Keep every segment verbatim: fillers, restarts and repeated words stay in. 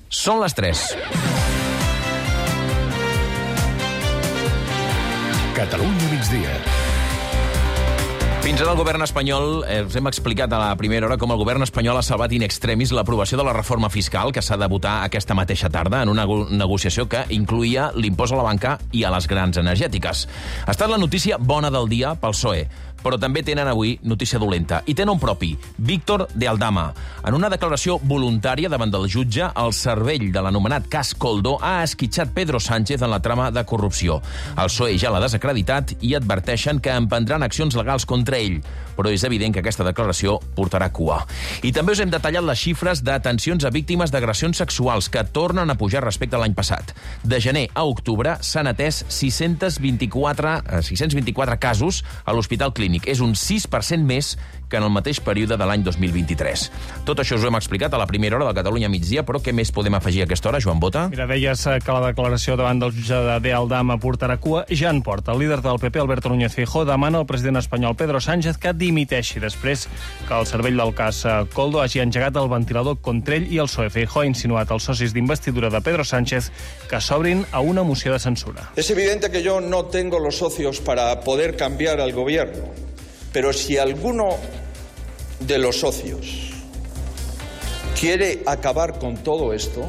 Són les tres. Catalunya migdia. Fins ara el govern espanyol, eh, us hem explicat a la primera hora com el govern espanyol ha salvat in extremis l'aprovació de la reforma fiscal que s'ha de votar aquesta mateixa tarda en una negociació que incluïa l'impost a la banca i a les grans energètiques. Ha estat la notícia bona del dia pel P S O E, però també tenen avui notícia dolenta. I tenen un propi, Víctor de Aldama. En una declaració voluntària davant del jutge, el cervell de l'anomenat cas Koldo ha esquitxat Pedro Sánchez en la trama de corrupció. El P S O E ja l'ha desacreditat i adverteixen que emprendran accions legals contra ell, però és evident que aquesta declaració portarà cua. I també us hem detallat les xifres d'atencions a víctimes d'agressions sexuals que tornen a pujar respecte a l'any passat. De gener a octubre s'han atès sis-cents vint-i-quatre, sis-cents vint-i-quatre casos a l'Hospital Clínic. És un sis per cent més que en el mateix període de l'any dos mil vint-i-tres. Tot això us ho hem explicat a la primera hora del Catalunya migdia, però què més podem afegir a aquesta hora, Joan Bota? Mira, deies que la declaració davant del jutge de Aldama portarà cua. Ja en porta. El líder del P P, Alberto Núñez Feijóo, demana al president espanyol Pedro Sánchez que dimiteixi després que el cervell del cas Koldo hagi engegat el ventilador contra ell i el P S O E. Feijóo ha insinuat als socis d'investidura de Pedro Sánchez que s'obrin a una moció de censura. Es evidente que yo no tengo los socios para poder cambiar al gobierno, pero si alguno de los socios quiere acabar con todo esto,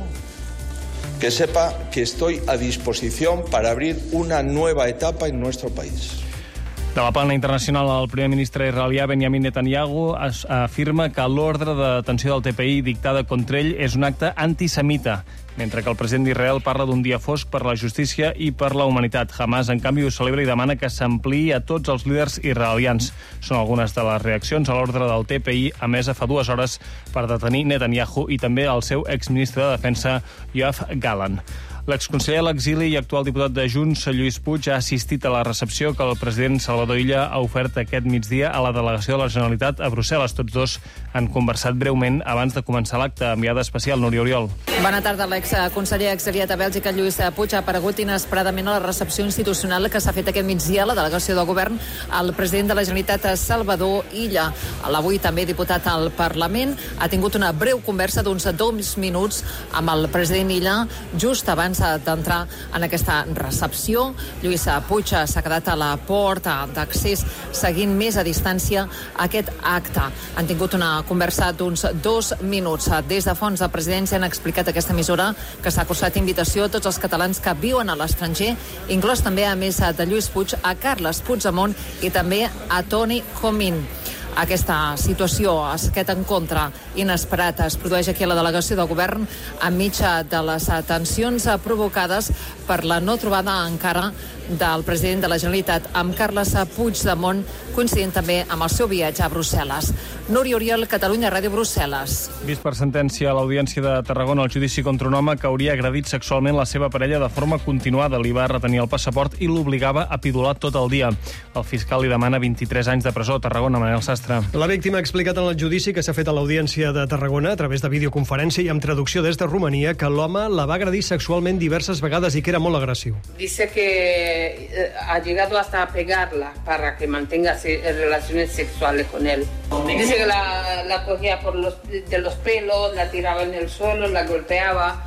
que sepa que estoy a disposición para abrir una nueva etapa en nuestro país. De la plana internacional, el primer ministre israelià Benjamin Netanyahu afirma que l'ordre de detenció del T P I dictada contra ell és un acte antisemita, mentre que el president d'Israel parla d'un dia fosc per la justícia i per la humanitat. Hamas, en canvi, ho celebra i demana que s'ampliï a tots els líders israelians. Són algunes de les reaccions a l'ordre del T P I, emesa fa dues hores per detenir Netanyahu i també el seu exministre de Defensa, Yoav Gallant. L'exconseller a l'exili i actual diputat de Junts, Lluís Puig, ha assistit a la recepció que el president Salvador Illa ha ofert aquest migdia a la delegació de la Generalitat a Brussel·les. Tots dos han conversat breument abans de començar l'acte. Enviada especial, Núria Oriol. Bona tarda. L'exconseller exiliat a Bèlgica, Lluís Puig, ha aparegut inesperadament a la recepció institucional que s'ha fet aquest migdia a la delegació del govern al president de la Generalitat, Salvador Illa. L'avui també diputat al Parlament ha tingut una breu conversa d'uns dos minuts amb el president Illa just abans d'entrar en aquesta recepció. Lluís Puig s'ha quedat a la porta d'accés seguint més a distància aquest acte. Han tingut una conversa d'uns dos minuts. Des de fons de presidència han explicat aquesta emissora que s'ha cursat invitació a tots els catalans que viuen a l'estranger, inclòs també, a més de Lluís Puig, a Carles Puigdemont i també a Toni Comín. Aquesta situació, aquest encontre inesperat, es produeix aquí a la delegació del govern enmig de les tensions provocades per la no trobada encara del president de la Generalitat amb Carles Puigdemont, coincidint també amb el seu viatge a Brussel·les. Núria Oriol, Catalunya Ràdio, Brussel·les. Vist per sentència a l'Audiència de Tarragona el judici contra un home que hauria agredit sexualment la seva parella de forma continuada. Li va retenir el passaport i l'obligava a pidolar tot el dia. El fiscal li demana vint-i-tres anys de presó. A Tarragona, Manel Sastre. La víctima ha explicat en el judici que s'ha fet a l'Audiència de Tarragona a través de videoconferència i amb traducció des de Romania que l'home la va agredir sexualment diverses vegades i que era molt agressiu. Dice que ha llegado hasta a pegarla para que mantenga relaciones sexuales con él. Dice que la, la cogía por los, de los pelos, la tiraba en el suelo, la golpeaba.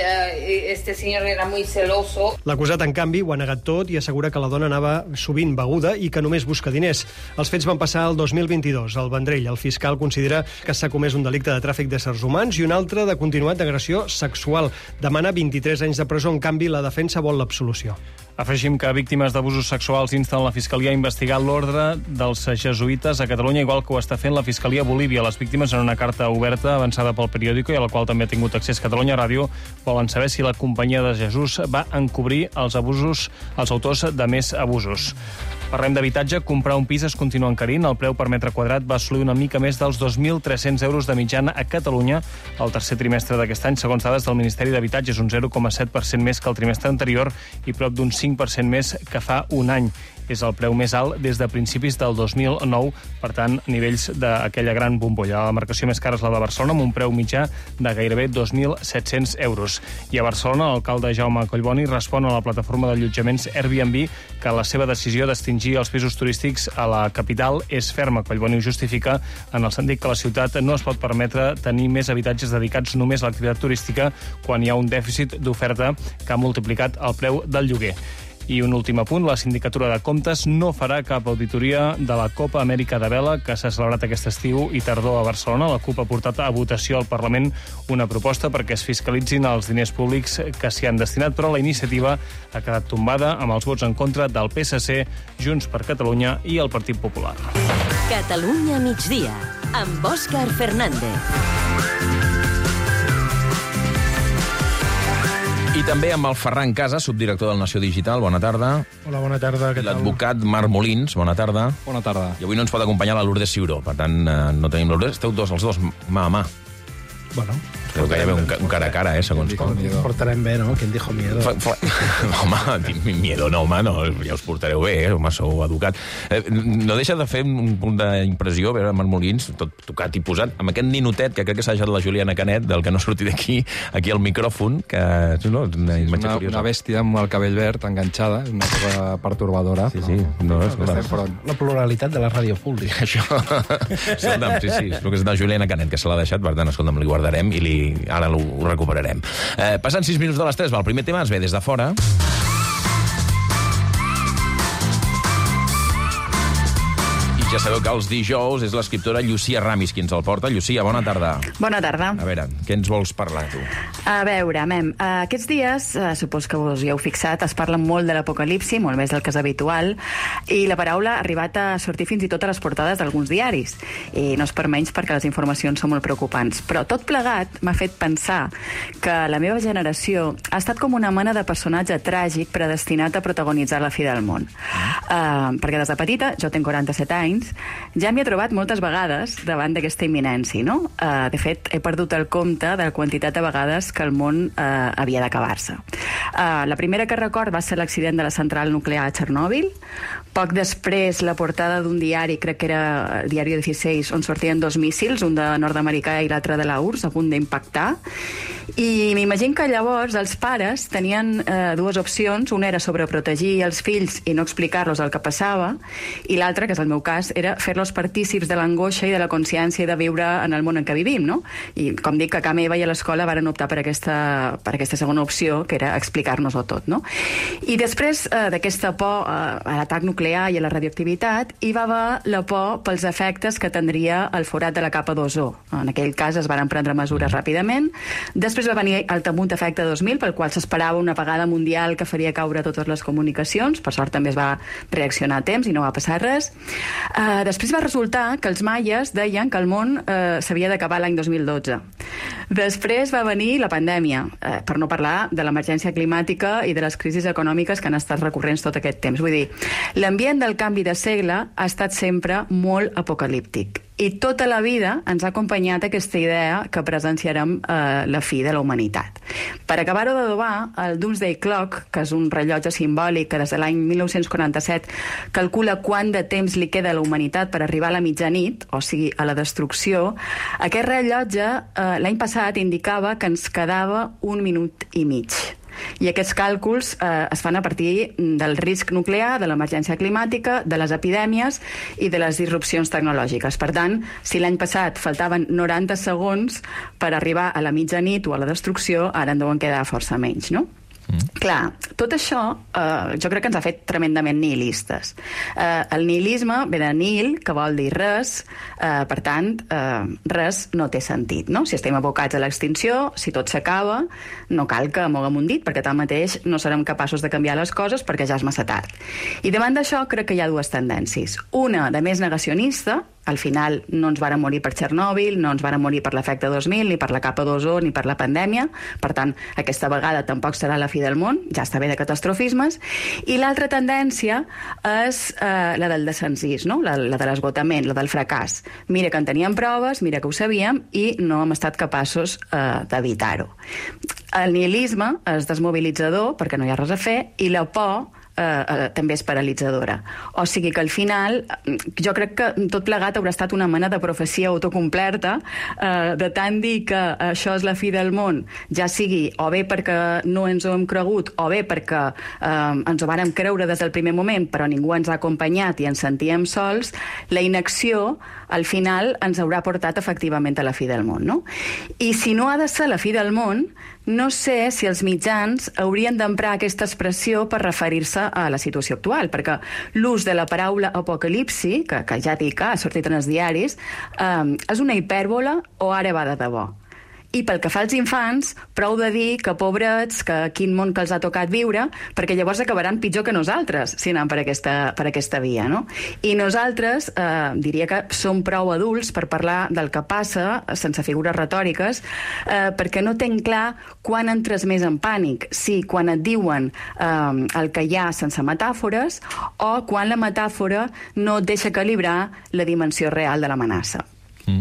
Este senyor era muy celoso. L'acusat, en canvi, ho ha negat tot i assegura que la dona anava sovint beguda i que només busca diners. Els fets van passar el dos mil vint-i-dos. Al Vendrell, el fiscal considera que s'ha comès un delicte de tràfic d'éssers humans i un altre de continuat d'agressió sexual. Demana vint-i-tres anys de presó, en canvi, la defensa vol l'absolució. Afegim que víctimes d'abusos sexuals insten la Fiscalia a investigar l'ordre dels jesuïtes a Catalunya, igual que ho està fent la Fiscalia a Bolívia. Les víctimes, en una carta oberta avançada pel periòdico i a la qual també ha tingut accés Catalunya Ràdio, volen saber si la Companyia de Jesús va encobrir els abusos, els autors de més abusos. Parlem d'habitatge. Comprar un pis es continua encarint. El preu per metre quadrat va assolir una mica més dels dos mil tres-cents euros de mitjana a Catalunya el tercer trimestre d'aquest any, segons dades del Ministeri d'Habitatge. És un zero coma set per cent més que el trimestre anterior i prop d'un cinc per cent més que fa un any. és el preu més alt des de principis del dos mil nou, per tant, nivells d'aquella gran bombolla. La marcació més cara és la de Barcelona, amb un preu mitjà de gairebé dos mil set-cents euros. I a Barcelona, l'alcalde Jaume Collboni respon a la plataforma d'allotjaments Airbnb que la seva decisió d'extingir els pisos turístics a la capital és ferma. Collboni ho justifica en el sentit que la ciutat no es pot permetre tenir més habitatges dedicats només a l'activitat turística quan hi ha un dèficit d'oferta que ha multiplicat el preu del lloguer. I un últim apunt, la Sindicatura de Comptes no farà cap auditoria de la Copa Amèrica de Vela que s'ha celebrat aquest estiu i tardor a Barcelona. La CUP ha portat a votació al Parlament una proposta perquè es fiscalitzin els diners públics que s'hi han destinat, però la iniciativa ha quedat tombada amb els vots en contra del P S C, Junts per Catalunya i el Partit Popular. Catalunya migdia, amb Òscar Fernández. I també amb el Ferran Casas, subdirector del Nació Digital. Bona tarda. Hola, bona tarda. I l'advocat Marc Molins. Bona tarda. Bona tarda. I avui no ens pot acompanyar la Lourdes Ciuró. Per tant, no tenim Lourdes. Esteu dos, els dos, mà a mà. Bueno. Creu que hi ha un, un cara a cara, eh, segons com. Ens portarem bé, no? Quien dijo miedo? Fa, fa... Home, miedo no, home, no, ja us portareu bé, eh? Home, sou educat. Eh, no deixa de fer un punt d'impressió veure Marc Molins, tot tocat i posat, amb aquest ninotet, que crec que s'ha deixat la Juliana Canet, del que no surti d'aquí, aquí al micròfon, que no, una imatge una, curiosa. Una bèstia amb el cabell verd enganxada, una cosa pertorbadora. Sí, sí. No, és, no, no, la pluralitat de la ràdio pública. Això. Escolta'm, sí, sí, és el que és de Juliana Canet, que se l'ha deixat, per tant, escolta'm, li guardarem i li... ara ho recuperarem. Eh, passant sis minuts de les tres, va, el primer tema es ve des de fora. Ja sabeu que els dijous és l'escriptora Llucia Ramis qui ens el porta. Llucia, bona tarda. Bona tarda. A veure, què ens vols parlar, tu? A veure, mem, aquests dies, eh, supos que us hi heu fixat, es parla molt de l'apocalipsi, molt més del que és habitual, i la paraula ha arribat a sortir fins i tot a les portades d'alguns diaris. I no és per menys perquè les informacions són molt preocupants. Però tot plegat m'ha fet pensar que la meva generació ha estat com una mena de personatge tràgic predestinat a protagonitzar la fi del món. Uh, perquè des de petita, jo tinc quaranta-set anys, ja m'hi he trobat moltes vegades davant d'aquesta imminència, no? Uh, de fet, he perdut el compte de la quantitat de vegades que el món uh, havia d'acabar-se. Uh, la primera que record va ser l'accident de la central nuclear a Txernòbil. Poc després, la portada d'un diari, crec que era el diari dieciséis, on sortien dos míssils, un de nord-americà i l'altre de la U R S S, a punt d'impactar. I m'imagino que llavors els pares tenien eh, dues opcions. Una era sobreprotegir els fills i no explicar-los el que passava, i l'altra, que és el meu cas, era fer-los partícips de l'angoixa i de la consciència de viure en el món en què vivim, no? I, com dic, que a casa meva i a l'escola varen optar per aquesta, per aquesta segona opció, que era explicar-nos-ho tot, no? I després eh, d'aquesta por eh, a l'atac nuclear i a la radioactivitat, hi va haver la por pels efectes que tindria el forat de la capa d'ozó. En aquell cas es van prendre mesures ràpidament. Després va venir el temut efecte dos mil, pel qual s'esperava una apagada mundial que faria caure totes les comunicacions. Per sort també es va reaccionar a temps i no va passar res. Uh, després va resultar que els maies deien que el món uh, s'havia d'acabar l'any dos mil dotze. Després va venir la pandèmia, uh, per no parlar de l'emergència climàtica i de les crisis econòmiques que han estat recurrents tot aquest temps. Vull dir, l'ambient del canvi de segle ha estat sempre molt apocalíptic. I tota la vida ens ha acompanyat aquesta idea que presenciarem eh, la fi de la humanitat. Per acabar-ho d'adobar, el Doomsday Clock, que és un rellotge simbòlic que des de l'any mil nou-cents quaranta-set calcula quant de temps li queda a la humanitat per arribar a la mitjanit, o sigui, a la destrucció, aquest rellotge eh, l'any passat indicava que ens quedava un minut i mig. I aquests càlculs eh, es fan a partir del risc nuclear, de l'emergència climàtica, de les epidèmies i de les disrupcions tecnològiques. Per tant, si l'any passat faltaven noranta segons per arribar a la mitjanit o a la destrucció, ara en deuen quedar força menys, no? Mm. Clar, tot això eh, jo crec que ens ha fet tremendament nihilistes. Eh, el nihilisme ve de nihil, que vol dir res, eh, per tant, eh, res no té sentit, no? Si estem abocats a l'extinció, si tot s'acaba, no cal que moguem un dit, perquè tanmateix no serem capaços de canviar les coses perquè ja és massa tard. I davant d'això crec que hi ha dues tendències. Una de més negacionista, al final no ens varen morir per Txernòbil, no ens varen morir per l'efecte dos mil, ni per la capa d'ozó, ni per la pandèmia. Per tant, aquesta vegada tampoc serà la fi del món, ja està bé de catastrofismes. I l'altra tendència és eh, la del descensís, no? la, la de l'esgotament, la del fracàs. Mira que en teníem proves, mira que ho sabíem, i no hem estat capaços eh, d'evitar-ho. El nihilisme és desmobilitzador, perquè no hi ha res a fer, i la por eh, també és paralitzadora. O sigui que al final jo crec que tot plegat haurà estat una mena de profecia autocomplerta, eh, de tant dir que això és la fi del món, ja sigui o bé perquè no ens ho hem cregut o bé perquè eh, ens ho vàrem creure des del primer moment però ningú ens ha acompanyat i ens sentíem sols, la inacció al final ens haurà portat efectivament a la fi del món, no? I si no ha de ser la fi del món, no sé si els mitjans haurien d'emprar aquesta expressió per referir-se a la situació actual, perquè l'ús de la paraula apocalipsi, que, que ja dic que ha sortit en els diaris, eh, és una hipèrbola o ara va de debò? I pel que fa als infants, prou de dir que pobrets, que quin món que els ha tocat viure, perquè llavors acabaran pitjor que nosaltres si anem per aquesta, per aquesta via, no? I nosaltres, eh, diria que som prou adults per parlar del que passa, sense figures retòriques, eh, perquè no tenc clar quan entres més en pànic, si quan et diuen eh, el que hi ha sense metàfores o quan la metàfora no et deixa calibrar la dimensió real de l'amenaça. Mm.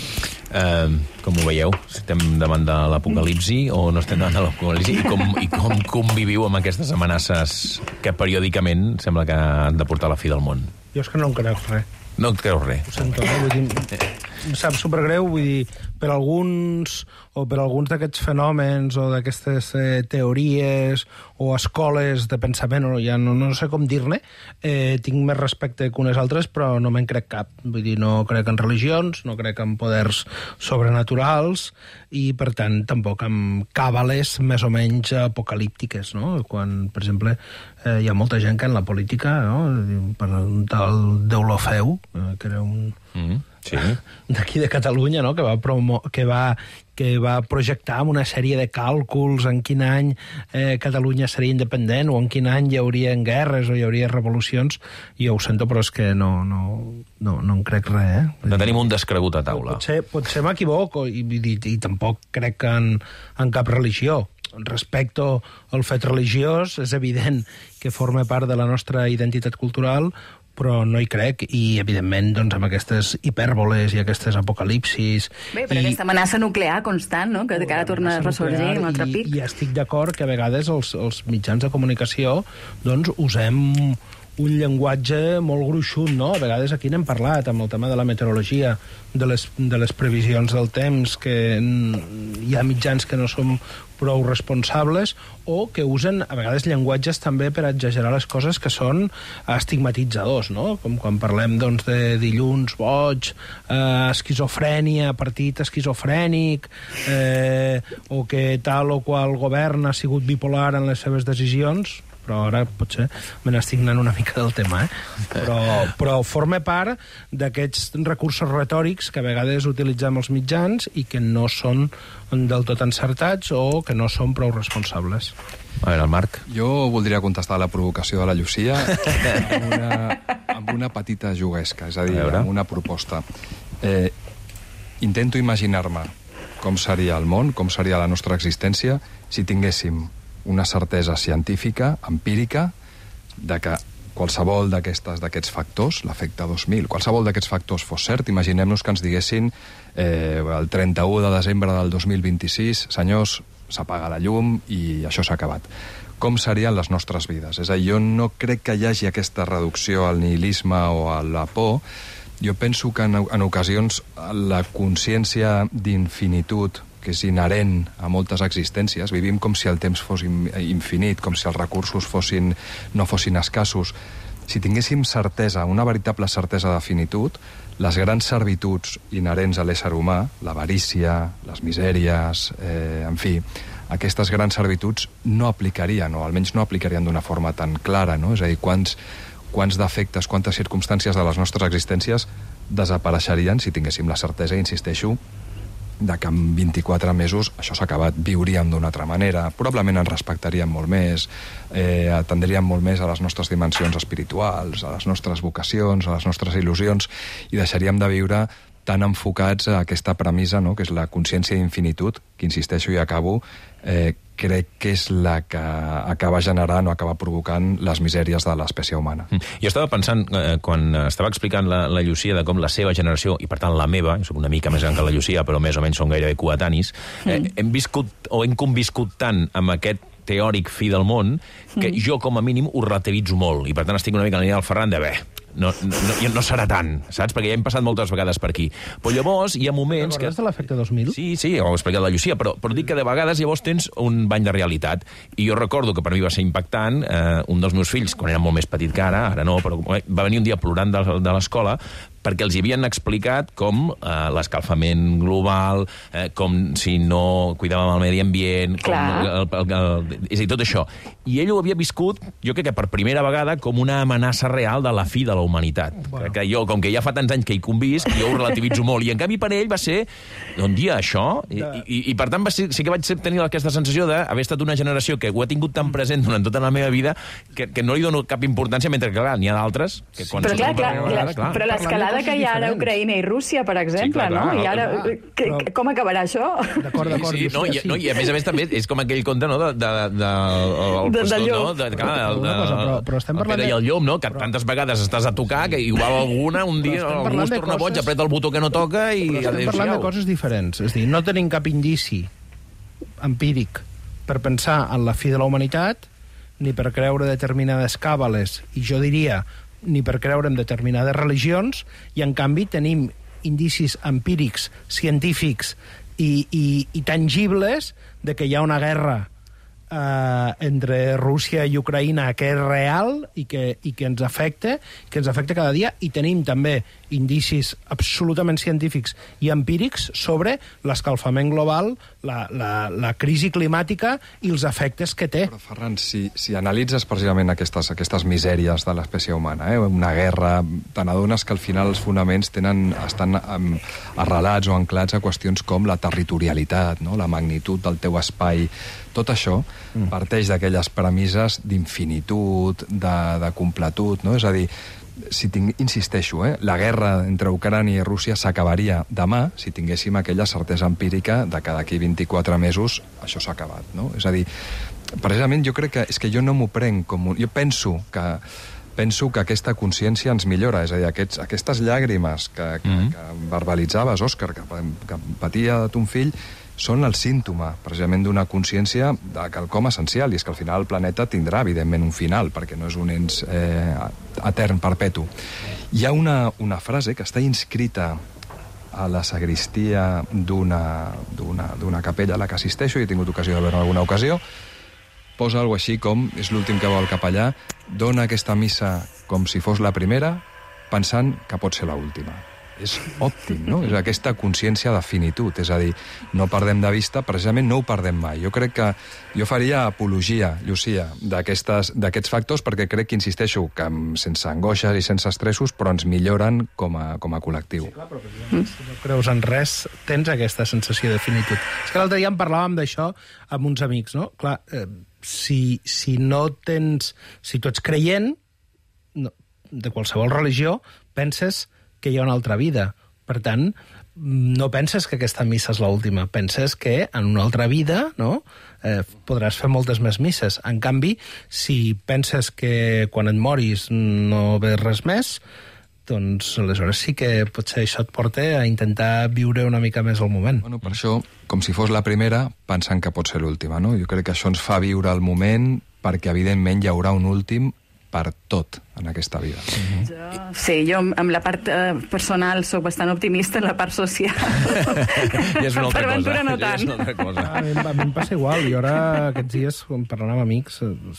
Uh, com ho veieu? Estem davant de l'apocalipsi o no estem davant de l'apocalipsi? I com, i com conviviu amb aquestes amenaces que periòdicament sembla que han de portar a la fi del món? Jo és que no em crec res. No et creus res? Ho sento, eh? Vull dir, em sap supergreu, vull dir, per alguns o per alguns d'aquests fenòmens o d'aquestes eh, teories o escoles de pensament, o ja no, no sé com dir-ne, eh, tinc més respecte que unes altres, però no me'n crec cap. Vull dir, no crec en religions, no crec en poders sobrenaturals i, per tant, tampoc en càbales més o menys apocalíptiques, no? Quan, per exemple, eh, hi ha molta gent que en la política, no? Per un tal Deulofeu, eh, que era un... Mm, sí. d'aquí de Catalunya, no? que, va promo que, va, que va projectar amb una sèrie de càlculs en quin any eh, Catalunya seria independent o en quin any hi hauria guerres o hi hauria revolucions. I jo ho sento, però és que no, no, no, no en crec res. Eh? No tenim un descregut a taula. Potser, potser m'equivoco i, i, i tampoc crec en, en cap religió. Respecto al fet religiós, és evident que forma part de la nostra identitat cultural, però no hi crec, i evidentment doncs, amb aquestes hipèrboles i aquestes apocalipsis... Bé, però i... aquesta amenaça nuclear constant, no? que cada torna a ressorgir amb altre pic. I, i estic d'acord que a vegades els, els mitjans de comunicació doncs, usem un llenguatge molt gruixut, no? A vegades aquí n'hem parlat, amb el tema de la meteorologia, de les, de les previsions del temps, que hi ha mitjans que no som prou responsables, o que usen a vegades llenguatges també per exagerar les coses que són estigmatitzadors, no? Com quan parlem doncs, de dilluns boig, eh, esquizofrènia, partit esquizofrènic, eh, o que tal o qual govern ha sigut bipolar en les seves decisions, però ara potser me n'estic anant una mica del tema, eh? Però, però forma part d'aquests recursos retòrics que a vegades utilitzem els mitjans i que no són del tot encertats o que no són prou responsables. A veure, el Marc. Jo voldria contestar a la provocació de la Llucia amb una, amb una petita juguesca, és a dir, a amb una proposta. Eh, intento imaginar-me com seria el món, com seria la nostra existència, si tinguéssim una certesa científica, empírica, de que qualsevol d'aquestes d'aquests factors, l'efecte dos mil, qualsevol d'aquests factors fos cert. Imaginem-nos que ens diguessin eh, el trenta-u de desembre del dos mil vint-i-sis, senyors, s'apaga la llum i això s'ha acabat. Com serien les nostres vides? És a dir, jo no crec que hi hagi aquesta reducció al nihilisme o a la por. Jo penso que en, en ocasions la consciència d'infinitud que és inherent a moltes existències, vivim com si el temps fos infinit, com si els recursos fossin, no fossin escassos. Si tinguéssim certesa, una veritable certesa de finitud, les grans servituds inherents a l'ésser humà, l'avarícia, les misèries, eh, en fi, aquestes grans servituds no aplicarien, o almenys no aplicarien d'una forma tan clara, no? És a dir, quants, quants defectes, quantes circumstàncies de les nostres existències desapareixerien si tinguéssim la certesa, insisteixo, de que en vint-i-quatre mesos això s'ha acabat, viuríem d'una altra manera, probablement ens respectaríem molt més, eh, atendríem molt més a les nostres dimensions espirituals, a les nostres vocacions, a les nostres il·lusions, i deixaríem de viure tan enfocats a aquesta premissa, no?, que és la consciència d'infinitud, que, insisteixo i acabo, eh, crec que és la que acaba generant o acaba provocant les misèries de l'espècie humana. Mm. Jo estava pensant, eh, quan estava explicant la, la Llucia de com la seva generació, i per tant la meva, jo soc una mica més gran que la Llucia, però més o menys som gairebé coetanis, eh, hem viscut o hem conviscut tant amb aquest teòric fi del món, que mm. jo, com a mínim, ho relativitzo molt. I, per tant, estic una mica en la línia del Ferran de, bé, no, no, no serà tant, saps? Perquè ja hem passat moltes vegades per aquí. Però llavors hi ha moments que... Recordes de l'efecte dos mil? Sí, sí, ho ha explicat la Llucia, però, però dic que de vegades llavors tens un bany de realitat. I jo recordo que per mi va ser impactant, eh, un dels meus fills, quan era molt més petit que ara, ara no, però va venir un dia plorant de, de l'escola perquè els hi havien explicat com eh, l'escalfament global, eh, com si no cuidàvem el medi ambient, com el, el, el, el, és a dir, tot això. I ell ho havia viscut, jo crec que per primera vegada, com una amenaça real de la fi de la humanitat. Bueno. Que jo, com que ja fa tants anys que hi convisc, jo ho relativitzo molt. I en canvi per ell va ser un dia això, i, i, i per tant va ser, sí que vaig tenir aquesta sensació d'haver estat una generació que ho ha tingut tan present durant tota la meva vida que, que no li dono cap importància, mentre que, clar, n'hi ha d'altres que quan... Però clar, clar, clar, clar, clar, però l'escalada que hi ha ara a Ucraïna i Rússia, per exemple, sí, clar, clar, no? I ara, clar, que, clar. Com acabarà això? D'acord, d'acord. Sí, sí, no, i, no, i a més a més també és com aquell conte, no?, de, de, de, el, de, de llop. No? De, clar, el, de, cosa, però, però estem parlant el Pere i el llop, no?, que però... tantes vegades estàs a tocar que igual alguna, un dia algú es torna boig, apreta el botó que no toca i... Però estem parlant de coses diferents. És a dir, no tenim cap indici empíric per pensar en la fi de la humanitat, ni per creure determinades càbales, i jo diria ni per creure en determinades religions, i en canvi tenim indicis empírics, científics i, i, i tangibles de que hi ha una guerra eh, entre Rússia i Ucraïna que és real i que, i que ens afecta, que ens afecta cada dia, i tenim també indicis absolutament científics i empírics sobre l'escalfament global, la, la, la crisi climàtica i els efectes que té. Però, Ferran, si, si analitzes precisament aquestes, aquestes misèries de l'espècie humana, eh? una guerra, te n'adones que al final els fonaments tenen, estan um, arrelats o anclats a qüestions com la territorialitat, no? La magnitud del teu espai. Tot això mm. parteix d'aquelles premisses d'infinitud, de, de completud, no? És a dir, si tinc, insisteixo, eh, la guerra entre Ucrània i Rússia s'acabaria demà si tinguéssim aquella certesa empírica de que d'aquí vint-i-quatre mesos això s'ha acabat, no? És a dir, precisament jo crec que és que jo no m'ho prenc com un... Jo penso que penso que aquesta consciència ens millora, és a dir, aquests, aquestes llàgrimes que, que, mm. que verbalitzaves, Òscar, que, que patia de ton fill, són el símptoma, precisament, d'una consciència de quelcom essencial, i és que al final el planeta tindrà, evidentment, un final, perquè no és un ens eh, etern, perpetu. Hi ha una, una frase que està inscrita a la sagristia d'una d'una capella a la que assisteixo, i he tingut ocasió de veure en alguna ocasió, posa alguna així com, és l'últim que vol el capellà, dona aquesta missa com si fos la primera, pensant que pot ser l'última. És òptim, no? És aquesta consciència de finitud, és a dir, no perdem de vista, precisament no ho perdem mai. Jo crec que jo faria apologia, Llucia, d'aquests factors, perquè crec que, insisteixo, que sense angoixes i sense estressos, però ens milloren com a, com a col·lectiu. Sí, clar, però mm. si no creus en res, tens aquesta sensació de finitud. És que l'altre dia en parlàvem d'això amb uns amics, no? Clar, eh, si, si no tens... Si tu ets creient, no, de qualsevol religió, penses que hi ha una altra vida. Per tant, no penses que aquesta missa és l'última, penses que en una altra vida, no?, eh, podràs fer moltes més misses. En canvi, si penses que quan et moris no ve res més, doncs aleshores sí que potser això et porta a intentar viure una mica més el moment. Bueno, per això, com si fos la primera, pensant que pot ser l'última, no? Jo crec que això ens fa viure el moment, perquè evidentment hi haurà un últim per tot en aquesta vida. Mm-hmm. Jo, sí, jo amb la part eh, personal soc bastant optimista, en la part social. Ja és una altra per Ventura cosa. no tant. Ja és una altra cosa. A mi, a mi em passa igual. Jo ara, aquests dies, quan parlant amb amics,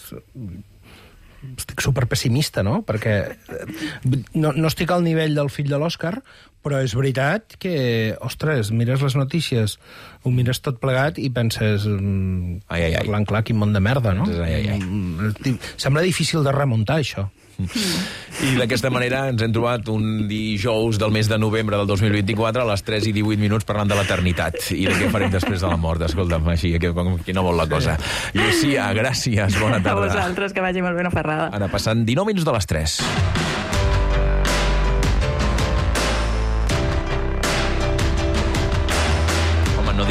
estic superpessimista, no? Perquè no, no estic al nivell del fill de l'Òscar, però és veritat que, ostres, mires les notícies, ho mires tot plegat i penses, ai, ai, ai. parlant clar, quin món de merda, no? Ai, ai, ai. Sembla difícil de remuntar, això. I d'aquesta manera ens hem trobat un dijous del mes de novembre del dos mil vint-i-quatre a les tres i divuit minuts parlant de l'eternitat i de què farem després de la mort. Escolta'm, així, que, qui no vol la cosa. Llucia, gràcies, bona tarda. A vosaltres, que vagi molt bé una ferrada. Ara passant dinou minuts de les tres.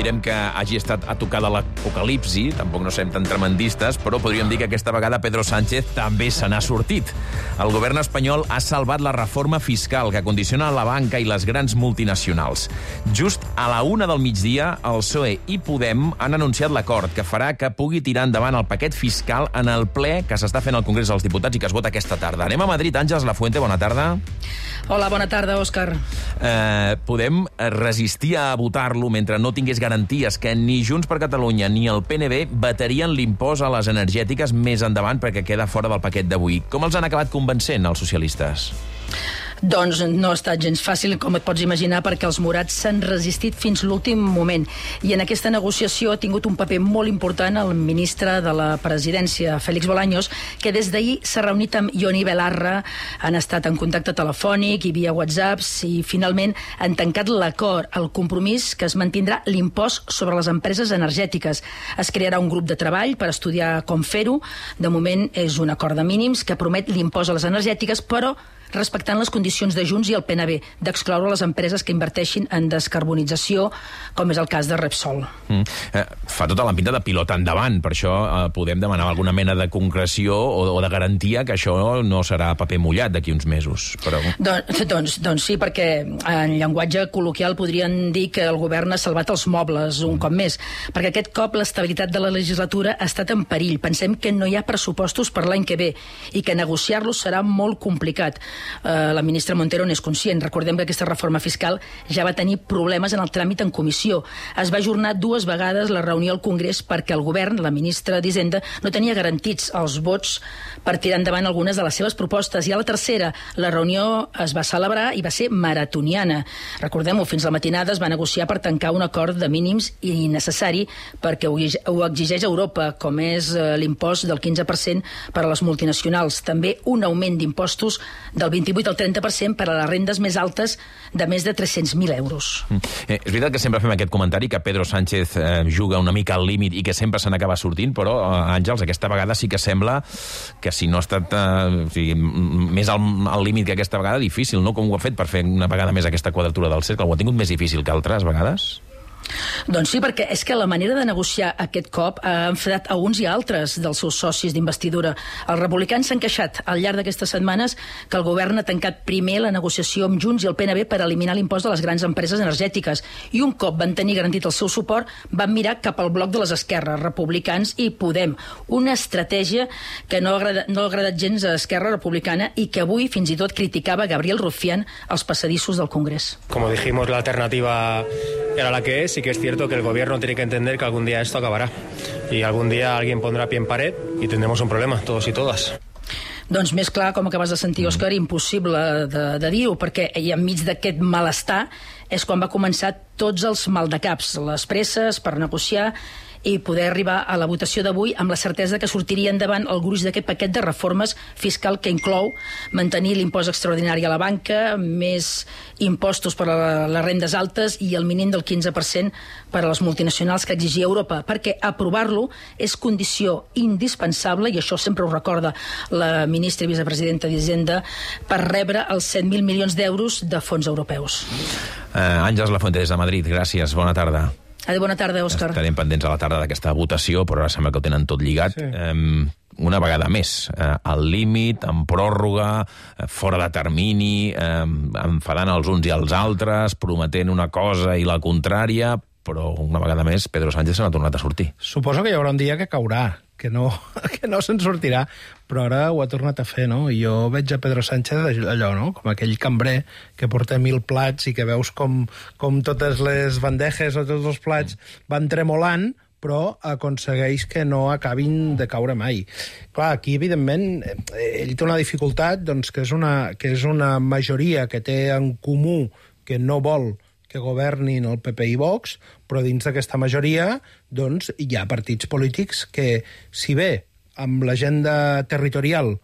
direm que hagi estat a tocar de l'apocalipsi, tampoc no serem tan tremendistes, però podríem dir que aquesta vegada Pedro Sánchez també se n'ha sortit. El govern espanyol ha salvat la reforma fiscal que condiciona la banca i les grans multinacionals. Just a la una del migdia, el P S O E i Podem han anunciat l'acord que farà que pugui tirar endavant el paquet fiscal en el ple que s'està fent al Congrés dels Diputats i que es vota aquesta tarda. Anem a Madrid. Àngels Lafuente, bona tarda. Hola, bona tarda, Òscar. Eh, podem resistir a votar-lo mentre no tingués garanties que ni Junts per Catalunya ni el P N B baterien l'impost a les energètiques més endavant perquè queda fora del paquet d'avui. Com els han acabat convencent, els socialistes? Doncs no ha estat gens fàcil, com et pots imaginar, perquè els morats s'han resistit fins l'últim moment. I en aquesta negociació ha tingut un paper molt important el ministre de la Presidència, Félix Bolaños, que des d'ahir s'ha reunit amb Ioni Belarra, han estat en contacte telefònic i via whatsapps i finalment han tancat l'acord, el compromís que es mantindrà l'impost sobre les empreses energètiques. Es crearà un grup de treball per estudiar com fer-ho. De moment és un acord de mínims que promet l'impost a les energètiques, però respectant les condicions de Junts i el P N B, d'excloure les empreses que inverteixin en descarbonització, com és el cas de Repsol. Mm. Eh, fa tota la pinta de pilot endavant, per això eh, podem demanar alguna mena de concreció o, o de garantia que això no serà paper mullat d'aquí uns mesos. Però... Doncs, doncs, doncs sí, perquè en llenguatge col·loquial podrien dir que el govern ha salvat els mobles un cop més, perquè aquest cop l'estabilitat de la legislatura ha estat en perill. Pensem que no hi ha pressupostos per l'any que ve i que negociar-los serà molt complicat. Uh, la ministra Montero n'és conscient. Recordem que aquesta reforma fiscal ja va tenir problemes en el tràmit en comissió. Es va ajornar dues vegades la reunió al Congrés perquè el govern, la ministra d'Hisenda, no tenia garantits els vots per tirar endavant algunes de les seves propostes. I a la tercera, la reunió es va celebrar i va ser maratoniana. Recordem-ho, fins a la matinada es va negociar per tancar un acord de mínims i necessari perquè ho exigeix Europa, com és l'impost del quinze per cent per a les multinacionals. També un augment d'impostos del vint-i-vuit al trenta per cent per a les rendes més altes de més de tres-cents mil euros. Eh, és veritat que sempre fem aquest comentari que Pedro Sánchez eh, juga una mica al límit i que sempre se n'acaba sortint, però, eh, Àngels, aquesta vegada sí que sembla que si no ha estat eh, o sigui, més al, al límit que aquesta vegada, difícil, no? Com ho ha fet per fer una vegada més aquesta quadratura del cercle? Ho ha tingut més difícil que altres vegades? Doncs sí, perquè és que la manera de negociar aquest cop ha enfadat a uns i a altres dels seus socis d'investidura. Els republicans s'han queixat al llarg d'aquestes setmanes que el govern ha tancat primer la negociació amb Junts i el P N B per eliminar l'impost de les grans empreses energètiques i un cop van tenir garantit el seu suport van mirar cap al bloc de les esquerres, republicans i Podem. Una estratègia que no ha agradat, no ha agradat gens a Esquerra Republicana i que avui fins i tot criticava Gabriel Rufián als passadissos del Congrés. Como dijimos, la alternativa era la que es. Sí que es cierto que el gobierno tiene que entender que algún día esto acabará y algún día alguien pondrá pie en pared y tendremos un problema, todos y todas. Doncs més clar, com acabes de sentir, Òscar, impossible de, de dir-ho, perquè enmig d'aquest malestar és quan va començar tots els maldecaps, les presses per negociar i poder arribar a la votació d'avui amb la certesa que sortiria endavant el gruix d'aquest paquet de reformes fiscal que inclou mantenir l'impost extraordinari a la banca, més impostos per a les rendes altes i el mínim del quinze per cent per a les multinacionals que exigia Europa, perquè aprovar-lo és condició indispensable, i això sempre ho recorda la ministra i vicepresidenta d'Hisenda, per rebre els set mil milions d'euros de fons europeus. Uh, Àngels Lafuente des de Madrid, gràcies, bona tarda. Adéu, bona tarda, Òscar. Estarem pendents a la tarda d'aquesta votació, però ara sembla que ho tenen tot lligat. Sí. Um, una vegada més, eh, al límit, amb pròrroga, eh, fora de termini, eh, enfadant els uns i els altres, prometent una cosa i la contrària, però una vegada més Pedro Sánchez se n'ha tornat a sortir. Suposo que hi haurà un dia que caurà, que no, que no se'n sortirà, però ara ho ha tornat a fer, no? I jo veig a Pedro Sánchez allò, no? Com aquell cambrer que porta mil plats i que veus com, com totes les bandejes o tots els plats van tremolant, però aconsegueix que no acabin de caure mai. Clar, aquí, evidentment, ell té una dificultat, doncs, que és una, que és una majoria que té en comú que no vol que governin el P P i Vox, però dins d'aquesta majoria doncs, hi ha partits polítics que, si bé amb l'agenda territorial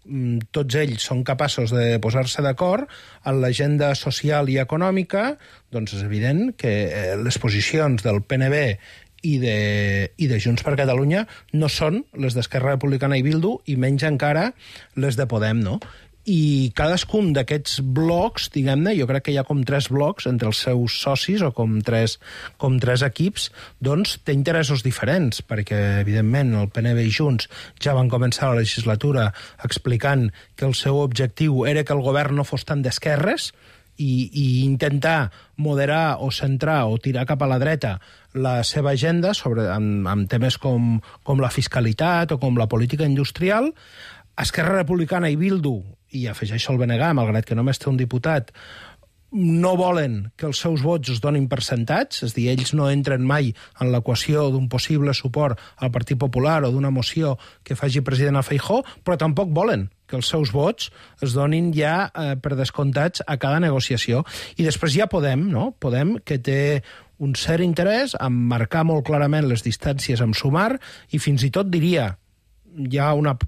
tots ells són capaços de posar-se d'acord, en l'agenda social i econòmica doncs és evident que les posicions del P N B i de, i de Junts per Catalunya no són les d'Esquerra Republicana i Bildu, i menys encara les de Podem, no? i cadascun d'aquests blocs, diguem-ne, jo crec que hi ha com tres blocs entre els seus socis o com tres, com tres equips, doncs té interessos diferents, perquè, evidentment, el P N V i Junts ja van començar la legislatura explicant que el seu objectiu era que el govern no fos tan d'esquerres i, i intentar moderar o centrar o tirar cap a la dreta la seva agenda sobre, amb, amb temes com, com la fiscalitat o com la política industrial. Esquerra Republicana i Bildu, i afegeixo el B N G, malgrat que només té un diputat, no volen que els seus vots es donin per sentats, és a dir, ells no entren mai en l'equació d'un possible suport al Partit Popular o d'una moció que faci president a Feijóo, però tampoc volen que els seus vots es donin ja eh, per descomptats a cada negociació. I després ja Podem, no? Podem, que té un cert interès en marcar molt clarament les distàncies amb Sumar i fins i tot diria hi ha una...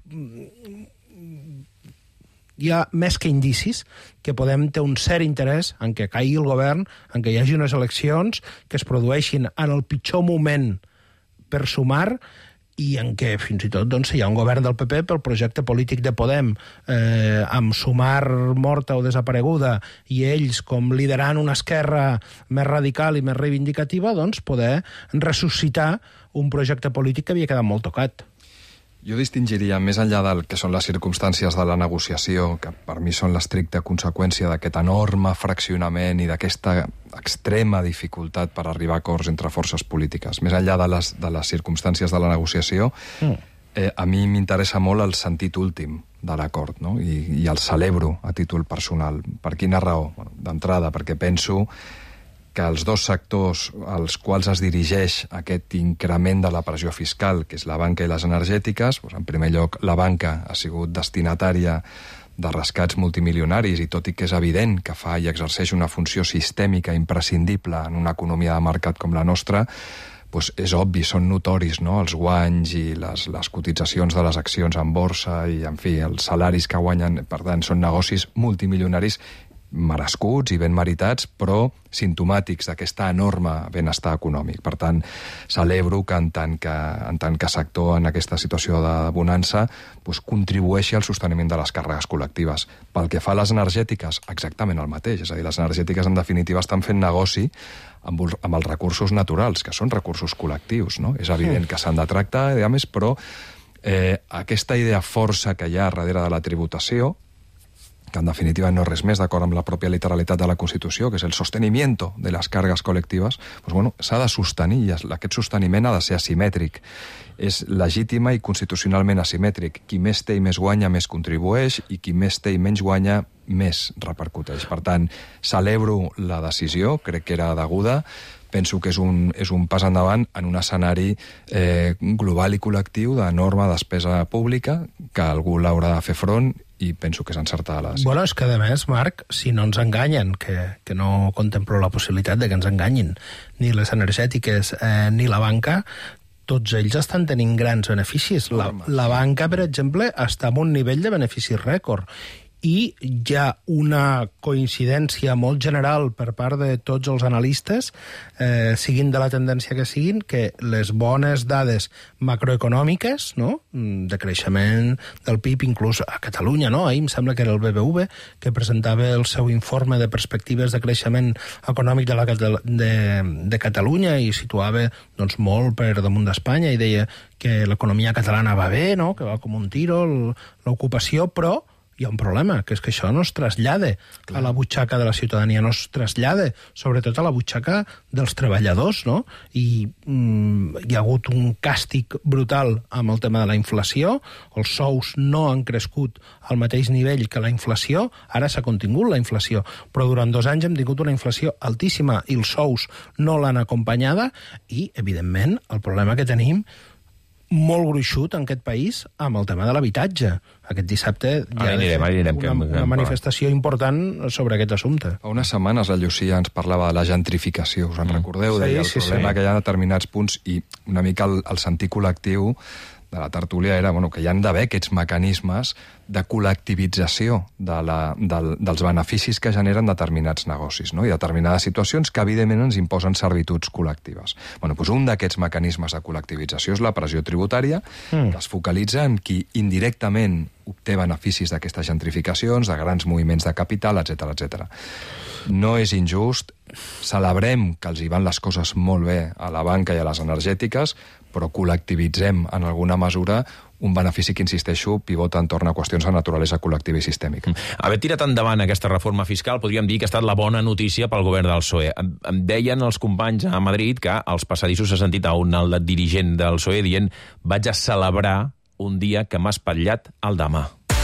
hi ha més que indicis que Podem té un cert interès en què caigui el govern, en què hi hagi unes eleccions que es produeixin en el pitjor moment per Sumar i en què fins i tot doncs, hi ha un govern del P P pel projecte polític de Podem eh, amb Sumar morta o desapareguda i ells com liderant una esquerra més radical i més reivindicativa, doncs poder ressuscitar un projecte polític que havia quedat molt tocat. Jo distingiria, més enllà del que són les circumstàncies de la negociació, que per mi són l'estricta conseqüència d'aquest enorme fraccionament i d'aquesta extrema dificultat per arribar a acords entre forces polítiques, més enllà de les, de les circumstàncies de la negociació, mm. eh, a mi m'interessa molt el sentit últim de l'acord, no? I, i el celebro a títol personal. Per quina raó? Bueno, d'entrada, perquè penso que els dos sectors als quals es dirigeix aquest increment de la pressió fiscal, que és la banca i les energètiques, doncs en primer lloc la banca ha sigut destinatària de rescats multimilionaris i tot i que és evident que fa i exerceix una funció sistèmica imprescindible en una economia de mercat com la nostra, doncs és obvi, són notoris, no?, els guanys i les, les cotitzacions de les accions en borsa i, en fi, els salaris que guanyen, per tant, són negocis multimilionaris merescuts i ben meritats, però simptomàtics d'aquesta enorme benestar econòmic. Per tant, celebro que en tant que, en tant que sector en aquesta situació de bonança doncs, contribueixi al sosteniment de les càrregues col·lectives. Pel que fa a les energètiques, exactament el mateix. És a dir, les energètiques en definitiva estan fent negoci amb, amb els recursos naturals, que són recursos col·lectius, no? És evident que s'han de tractar, a més, però eh, aquesta idea força que hi ha darrere de la tributació, que en definitiva no és res més d'acord amb la pròpia literalitat de la Constitució, que és el sostenimiento de les càrregues col·lectives, doncs, bueno, s'ha de sostenir i aquest sosteniment ha de ser asimètric. És legítima i constitucionalment asimètric. Qui més té i més guanya, més contribueix, i qui més té i menys guanya, més repercuteix. Per tant, celebro la decisió, crec que era deguda, penso que és un, és un pas endavant en un escenari eh, global i col·lectiu d'enorme despesa pública, que algú l'haurà de fer front, i penso que és encertada la decisió. Bueno, és que, a més, Marc, si no ens enganyen, que, que no contemplo la possibilitat de que ens enganyin ni les energètiques eh, ni la banca, tots ells estan tenint grans beneficis. La, la banca, per exemple, està en un nivell de beneficis rècord. I hi ha una coincidència molt general per part de tots els analistes, eh, siguin de la tendència que siguin, que les bones dades macroeconòmiques, no?, de creixement del P I B, inclús a Catalunya, no? Ahir em sembla que era el B B V que presentava el seu informe de perspectives de creixement econòmic de, la, de, de Catalunya i situava doncs, molt per damunt d'Espanya i deia que l'economia catalana va bé, no?, que va com un tiro, l'ocupació, però hi ha un problema, que és que això no es trasllada Clar. a la butxaca de la ciutadania, no es trasllada sobretot a la butxaca dels treballadors, no? I mm, hi ha hagut un càstig brutal amb el tema de la inflació, els sous no han crescut al mateix nivell que la inflació, ara s'ha contingut la inflació, però durant dos anys hem tingut una inflació altíssima i els sous no l'han acompanyada i, evidentment, el problema que tenim molt gruixut en aquest país amb el tema de l'habitatge. Aquest dissabte hi ha anirem, anirem, una, que, una que, manifestació important sobre aquest assumpte. Fa unes setmanes la Llucia ens parlava de la gentrificació, us en recordeu? Sí, Deia el sí, problema sí. que hi ha determinats punts i una mica el, el sentit col·lectiu de la tertúlia era bueno, que hi han d'haver aquests mecanismes de col·lectivització de la, del, dels beneficis que generen determinats negocis, no? I determinades situacions que, evidentment, ens imposen servituds col·lectives. Bueno, doncs un d'aquests mecanismes de col·lectivització és la pressió tributària, mm. que es focalitza en qui indirectament obté beneficis d'aquestes gentrificacions, de grans moviments de capital, etcètera, etcètera. No és injust, celebrem que els hi van les coses molt bé a la banca i a les energètiques, però col·lectivitzem en alguna mesura un benefici que, insisteixo, pivota entorn a qüestions de naturalesa col·lectiva i sistèmica. Haver tirat endavant aquesta reforma fiscal podríem dir que ha estat la bona notícia pel govern del P S O E. Em deien els companys a Madrid que als passadissos s'ha sentit a un alt dirigent del P S O E dient vaig a celebrar un dia que m'ha espatllat el demà.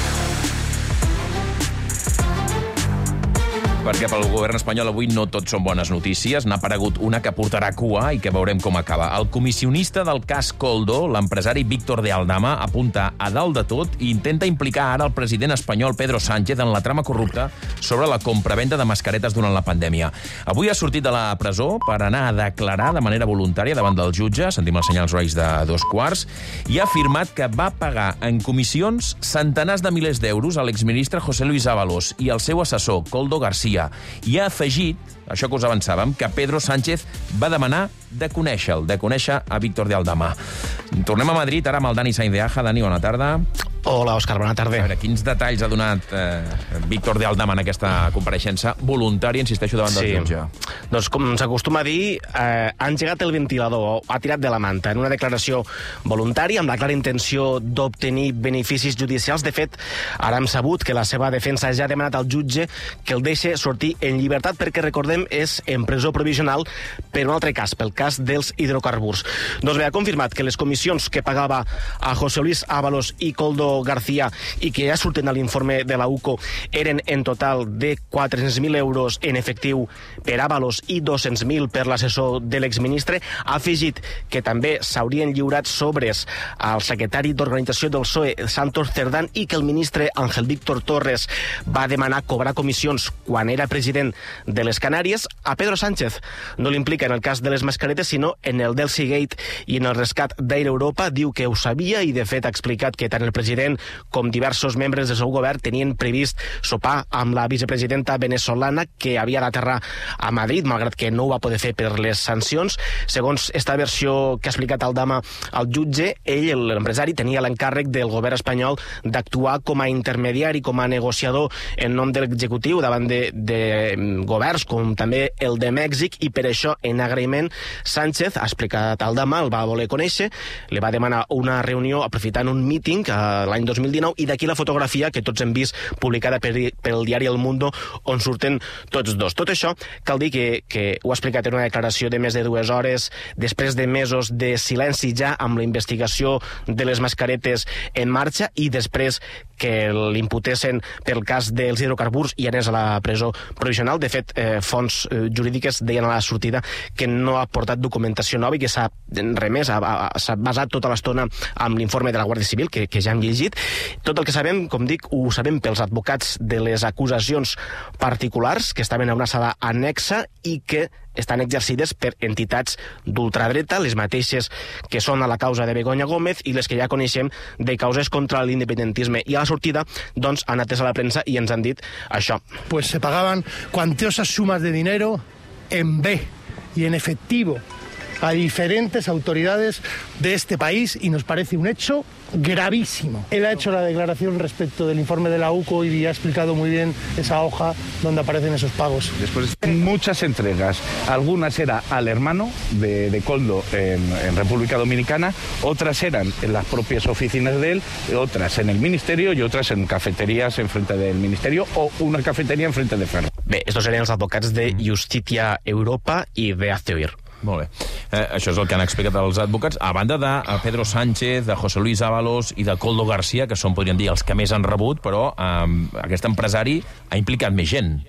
Perquè pel govern espanyol avui no tot són bones notícies. N'ha aparegut una que portarà cua i que veurem com acaba. El comissionista del cas Koldo, l'empresari Víctor de Aldama, apunta a dalt de tot i intenta implicar ara el president espanyol Pedro Sánchez en la trama corrupta sobre la compravenda de mascaretes durant la pandèmia. Avui ha sortit de la presó per anar a declarar de manera voluntària davant del jutge, sentim els senyals rois de dos quarts, i ha afirmat que va pagar en comissions centenars de milers d'euros a l'exministre José Luis Ábalos i al seu assessor, Koldo García. I ha afegit, això que us avançàvem, que Pedro Sánchez va demanar de conèixer-lo, de conèixer a Víctor de Aldama. Tornem a Madrid, ara amb el Dani Sainz de Aja. Dani, bona tarda. Hola, Òscar, bona tarda. A veure, quins detalls ha donat eh, Víctor de Aldama en aquesta compareixença voluntària, insisteixo, davant del jutge? Sí. Doncs, com s'acostuma a dir, eh, ha engegat el ventilador, ha tirat de la manta en una declaració voluntària amb la clara intenció d'obtenir beneficis judicials. De fet, ara hem sabut que la seva defensa ja ha demanat al jutge que el deixi sortir en llibertat perquè, recordem, és en presó provisional per un altre cas, pel cas dels hidrocarburs. Doncs bé, ha confirmat que les comissions que pagava a José Luis Ábalos i Koldo García i que ja surten a l'informe de la U C O eren en total de quatre-cents mil euros en efectiu per Ábalos i dos-cents mil per l'assessor de l'exministre. Ha afegit que també s'haurien lliurat sobres al secretari d'organització del P S O E, Santos Cerdán, i que el ministre Ángel Víctor Torres va demanar cobrar comissions quan era president de les Canàries. A Pedro Sánchez no l'implica en el cas de les mascaretes, sinó en el Delcy Gate i en el rescat d'Air Europa. Diu que ho sabia i, de fet, ha explicat que tant el president com diversos membres del seu govern tenien previst sopar amb la vicepresidenta venezolana que havia d'aterrar a Madrid, malgrat que no ho va poder fer per les sancions. Segons esta versió que ha explicat Aldama al jutge, ell, l'empresari, tenia l'encàrrec del govern espanyol d'actuar com a intermediari, com a negociador en nom de l'executiu davant de, de governs com també el de Mèxic, i per això, en agraïment, Sánchez, ha explicat Aldama, el va voler conèixer, li va demanar una reunió aprofitant un míting a l'any dos mil dinou, i d'aquí la fotografia que tots hem vist publicada per, pel diari El Mundo, on surten tots dos. Tot això cal dir que, que ho ha explicat en una declaració de més de dues hores, després de mesos de silenci ja amb la investigació de les mascaretes en marxa, i després que l'imputessin pel cas dels hidrocarburs i anés a la presó provisional. De fet, eh, fonts eh, jurídiques deien a la sortida que no ha portat documentació nova i que s'ha remès, s'ha basat tota l'estona amb l'informe de la Guàrdia Civil, que, que ja hem llegit. Tot el que sabem, com dic, ho sabem pels advocats de les acusacions particulars que estaven a una sala anexa i que estan exercides per entitats d'ultradreta, les mateixes que són a la causa de Begoña Gómez i les que ja coneixem de causes contra l'independentisme. I a la sortida, doncs, han atès a la premsa i ens han dit això. Pues se pagaban cuantiosas sumas de dinero en B y en efectivo a diferentes autoridades de este país, y nos parece un hecho gravísimo. Él ha hecho la declaración respecto del informe de la U C O y ha explicado muy bien esa hoja donde aparecen esos pagos. Después, muchas entregas, algunas era al hermano de, de Koldo en, en República Dominicana, otras eran en las propias oficinas de él, otras en el ministerio y otras en cafeterías enfrente del ministerio o una cafetería enfrente de Ferro. Bé, estos serien els advocats de Justitia Europa i de Aceuir. Molt bé. Eh, això és el que han explicat els advocats, a banda de Pedro Sánchez, de José Luis Ábalos i de Koldo García, que són, podríem dir, els que més han rebut, però eh, aquest empresari ha implicat més gent.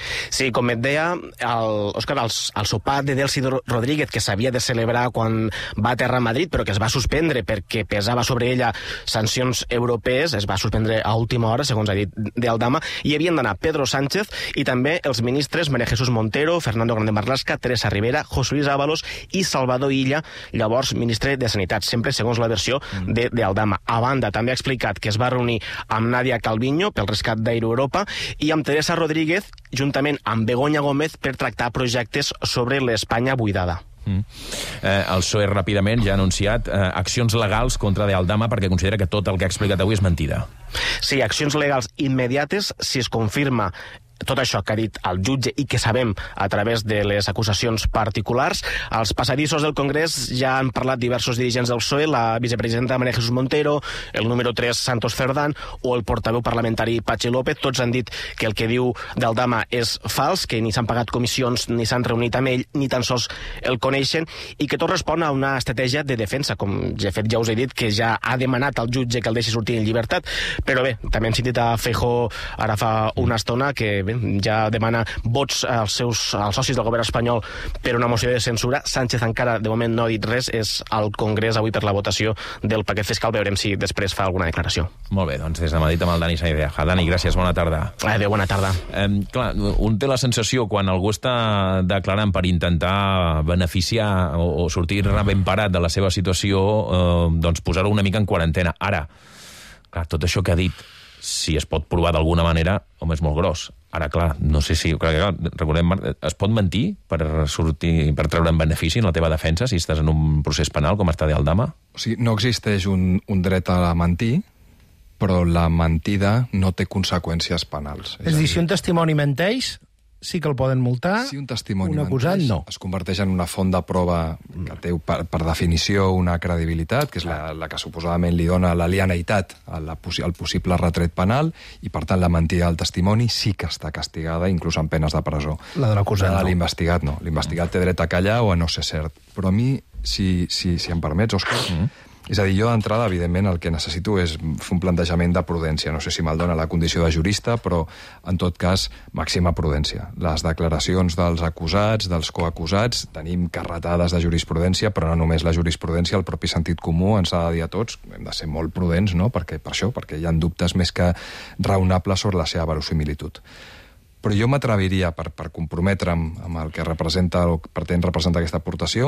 Sí, com et deia, el, Òscar, el, el sopar de Delcy Rodríguez, que s'havia de celebrar quan va aterrar a Madrid, però que es va suspendre perquè pesava sobre ella sancions europees, es va suspendre a última hora, segons ha dit de Aldama, i havien d'anar Pedro Sánchez i també els ministres María Jesús Montero, Fernando Grande Marlaska, Teresa Rivera, José Luis Ábalos i Salvador Illa, llavors ministre de Sanitat, sempre segons la versió de, de Aldama. A banda, també ha explicat que es va reunir amb Nadia Calviño pel rescat d'Aero Europa i amb Teresa Rodríguez, juntament amb Begoña Gómez, per tractar projectes sobre l'Espanya buidada. Mm. Eh, el P S O E ràpidament ja ha anunciat eh, accions legals contra de Aldama perquè considera que tot el que ha explicat avui és mentida. Sí, accions legals immediates si es confirma tot això que ha dit el jutge i que sabem a través de les acusacions particulars. Als passadissos del Congrés ja han parlat diversos dirigents del P S O E, la vicepresidenta María Jesús Montero, el número tres Santos Cerdán o el portaveu parlamentari Patxi López. Tots han dit que el que diu d'Aldama és fals, que ni s'han pagat comissions ni s'han reunit amb ell, ni tan sols el coneixen, i que tot respon a una estratègia de defensa, com de fet ja us he dit, que ja ha demanat al jutge que el deixi sortir en llibertat. Però bé, també hem sentit a Feijóo ara fa una estona que bé, ja demana vots als seus als socis del govern espanyol per una moció de censura. Sánchez encara de moment no ha dit res, és al Congrés avui per la votació del paquet fiscal. Veurem si després fa alguna declaració. Molt bé, doncs des de Madrid amb el Dani Saedeja. Dani, gràcies, bona tarda. Adéu, bona tarda. Eh, clar, un té la sensació quan algú està declarant per intentar beneficiar o, o sortir-ne ben parat de la seva situació, eh, doncs posar-ho una mica en quarantena. Ara, clar, tot això que ha dit, si es pot provar d'alguna manera, home, és molt gros. Ara, clar, no sé si... Clar, clar, recordem, es pot mentir per sortir, per treure en benefici en la teva defensa si estàs en un procés penal, com està de Aldama? O sigui, no existeix un, un dret a mentir, però la mentida no té conseqüències penals. És, és a dir, si un testimoni menteix, sí que el poden multar, si un testimoni un acusat menteix, no. Es converteix en una font de prova que té per, per definició una credibilitat, que és la, la que suposadament li dona l'alieneïtat al, al possible retret penal, i per tant la mentida del testimoni sí que està castigada, inclús amb penes de presó. La de l'acusat no. no. L'investigat no. L'investigat té dret a callar o a no ser cert. Però a mi, si, si, si em permets, Òscar, mm. és a dir, jo d'entrada, evidentment, el que necessito és fer un plantejament de prudència. No sé si me'l dona la condició de jurista, però, en tot cas, màxima prudència. Les declaracions dels acusats, dels coacusats, tenim carretades de jurisprudència, però no només la jurisprudència, el propi sentit comú ens ha de dir a tots, hem de ser molt prudents, no?, perquè, per això, perquè hi ha dubtes més que raonables sobre la seva verosimilitud. Però jo m'atreviria, per, per comprometre'm amb el que representa o pretén representar aquesta aportació,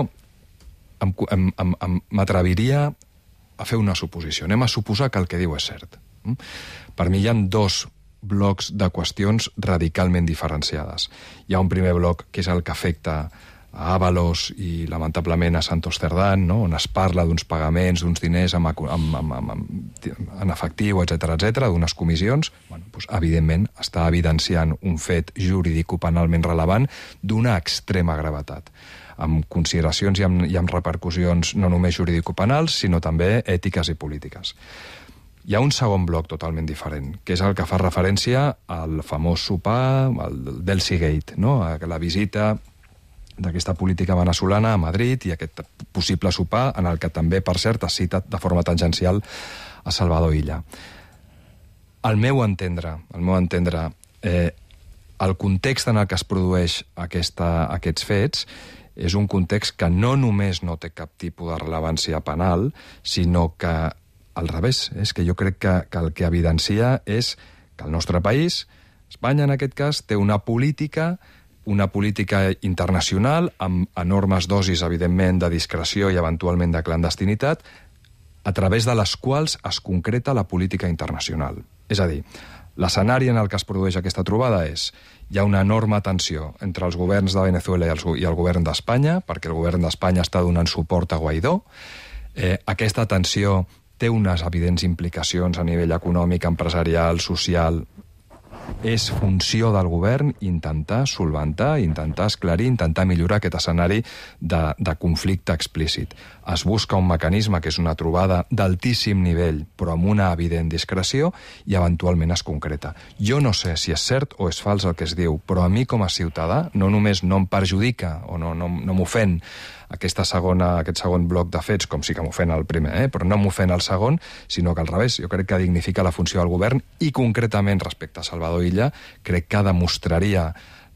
m'atreviria a fer una suposició. Anem a suposar que el que diu és cert. Per mi hi ha dos blocs de qüestions radicalment diferenciades. Hi ha un primer bloc que és el que afecta a Ábalos i, lamentablement, a Santos Cerdán, no?, on es parla d'uns pagaments, d'uns diners amb, amb, amb, amb, en efectiu, etcètera, etcètera, d'unes comissions. Bueno, doncs, evidentment, està evidenciant un fet jurídico-penalment rellevant d'una extrema gravetat, amb consideracions i amb, i amb repercussions no només jurídico-penals, sinó també ètiques i polítiques. Hi ha un segon bloc totalment diferent, que és el que fa referència al famós sopar, al Delcy Gate, no?, a la visita d'aquesta política veneçolana a Madrid i aquest possible sopar en el que també, per cert, ha citat de forma tangencial a Salvador Illa. Al meu entendre, al meu entendre, eh, el context en el que es produeix aquesta, aquests fets és un context que no només no té cap tipus de rellevància penal, sinó que, al revés, és que jo crec que, que el que evidencia és que el nostre país, Espanya en aquest cas, té una política, una política internacional amb enormes dosis, evidentment, de discreció i eventualment de clandestinitat, a través de les quals es concreta la política internacional. És a dir, l'escenari en el que es produeix aquesta trobada és hi ha una enorme tensió entre els governs de Venezuela i el, i el govern d'Espanya, perquè el govern d'Espanya està donant suport a Guaidó. Eh, aquesta tensió té unes evidents implicacions a nivell econòmic, empresarial, social. És funció del govern intentar solventar, intentar esclarir, intentar millorar aquest escenari de, de conflicte explícit. Es busca un mecanisme que és una trobada d'altíssim nivell, però amb una evident discreció, i eventualment es concreta. Jo no sé si és cert o és fals el que es diu, però a mi com a ciutadà no només no em perjudica o no, no, no m'ofèn aquesta segona, aquest segon bloc de fets, com sí que m'ofèn el primer, eh? però no m'ofèn el segon, sinó que al revés, jo crec que dignifica la funció del govern i concretament respecte a Salvador Illa, crec que demostraria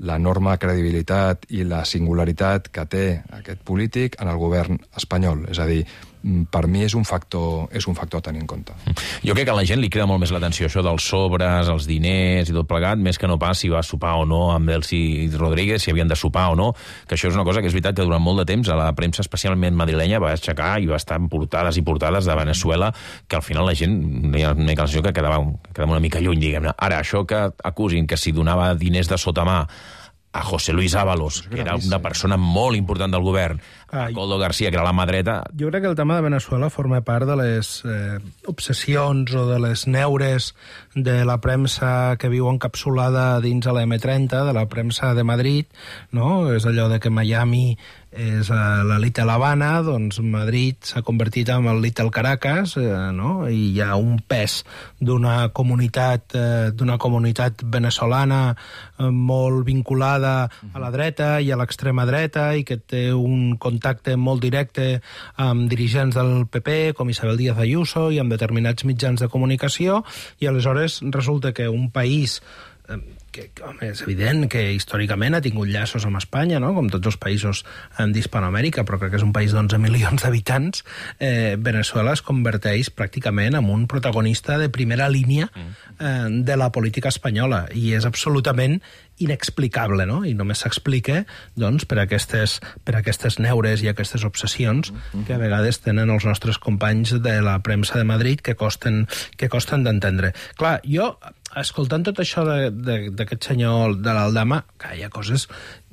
l'enorme credibilitat i la singularitat que té aquest polític en el govern espanyol. És a dir, per mi és un factor, és un factor a tenir en compte. Jo crec que a la gent li crida molt més l'atenció això dels sobres, els diners i tot plegat, més que no pas si va sopar o no amb Delcy Rodríguez, si havien de sopar o no, que això és una cosa que és veritat que durant molt de temps a la premsa, especialment madrilenya, va aixecar i va estar en portades i portades de Venezuela, que al final la gent hi ha una mica la sensació que quedava, quedava una mica lluny, diguem-ne. Ara, això que acusin que si donava diners de sotamà a José Luis Ábalos, que era una persona molt important del govern, a Coldo García, que era la mà dreta... Jo crec que el tema de Venezuela forma part de les eh, obsessions o de les neures de la premsa que viu encapsulada dins a la eme trenta, de la premsa de Madrid, no? És allò de que Miami és la Little Havana, doncs Madrid s'ha convertit en el Little Caracas, eh, no? I hi ha un pes d'una comunitat, eh, d'una comunitat venezolana eh, molt vinculada a la dreta i a l'extrema dreta i que té un contacte molt directe amb dirigents del pe pe, com Isabel Díaz Ayuso, i amb determinats mitjans de comunicació, i aleshores resulta que un país eh, que, home, és evident que històricament ha tingut llaços amb Espanya, no? Com tots els països d'Hispanoamèrica, però crec que és un país d'onze milions d'habitants, eh, Venezuela es converteix pràcticament en un protagonista de primera línia eh, de la política espanyola, i és absolutament inexplicable, no? I només s'explica, doncs, per aquestes, per aquestes neures i aquestes obsessions que a vegades tenen els nostres companys de la premsa de Madrid que costen, que costen d'entendre. Clar, jo, escoltant tot això d'aquest senyor de l'Aldama, que hi ha coses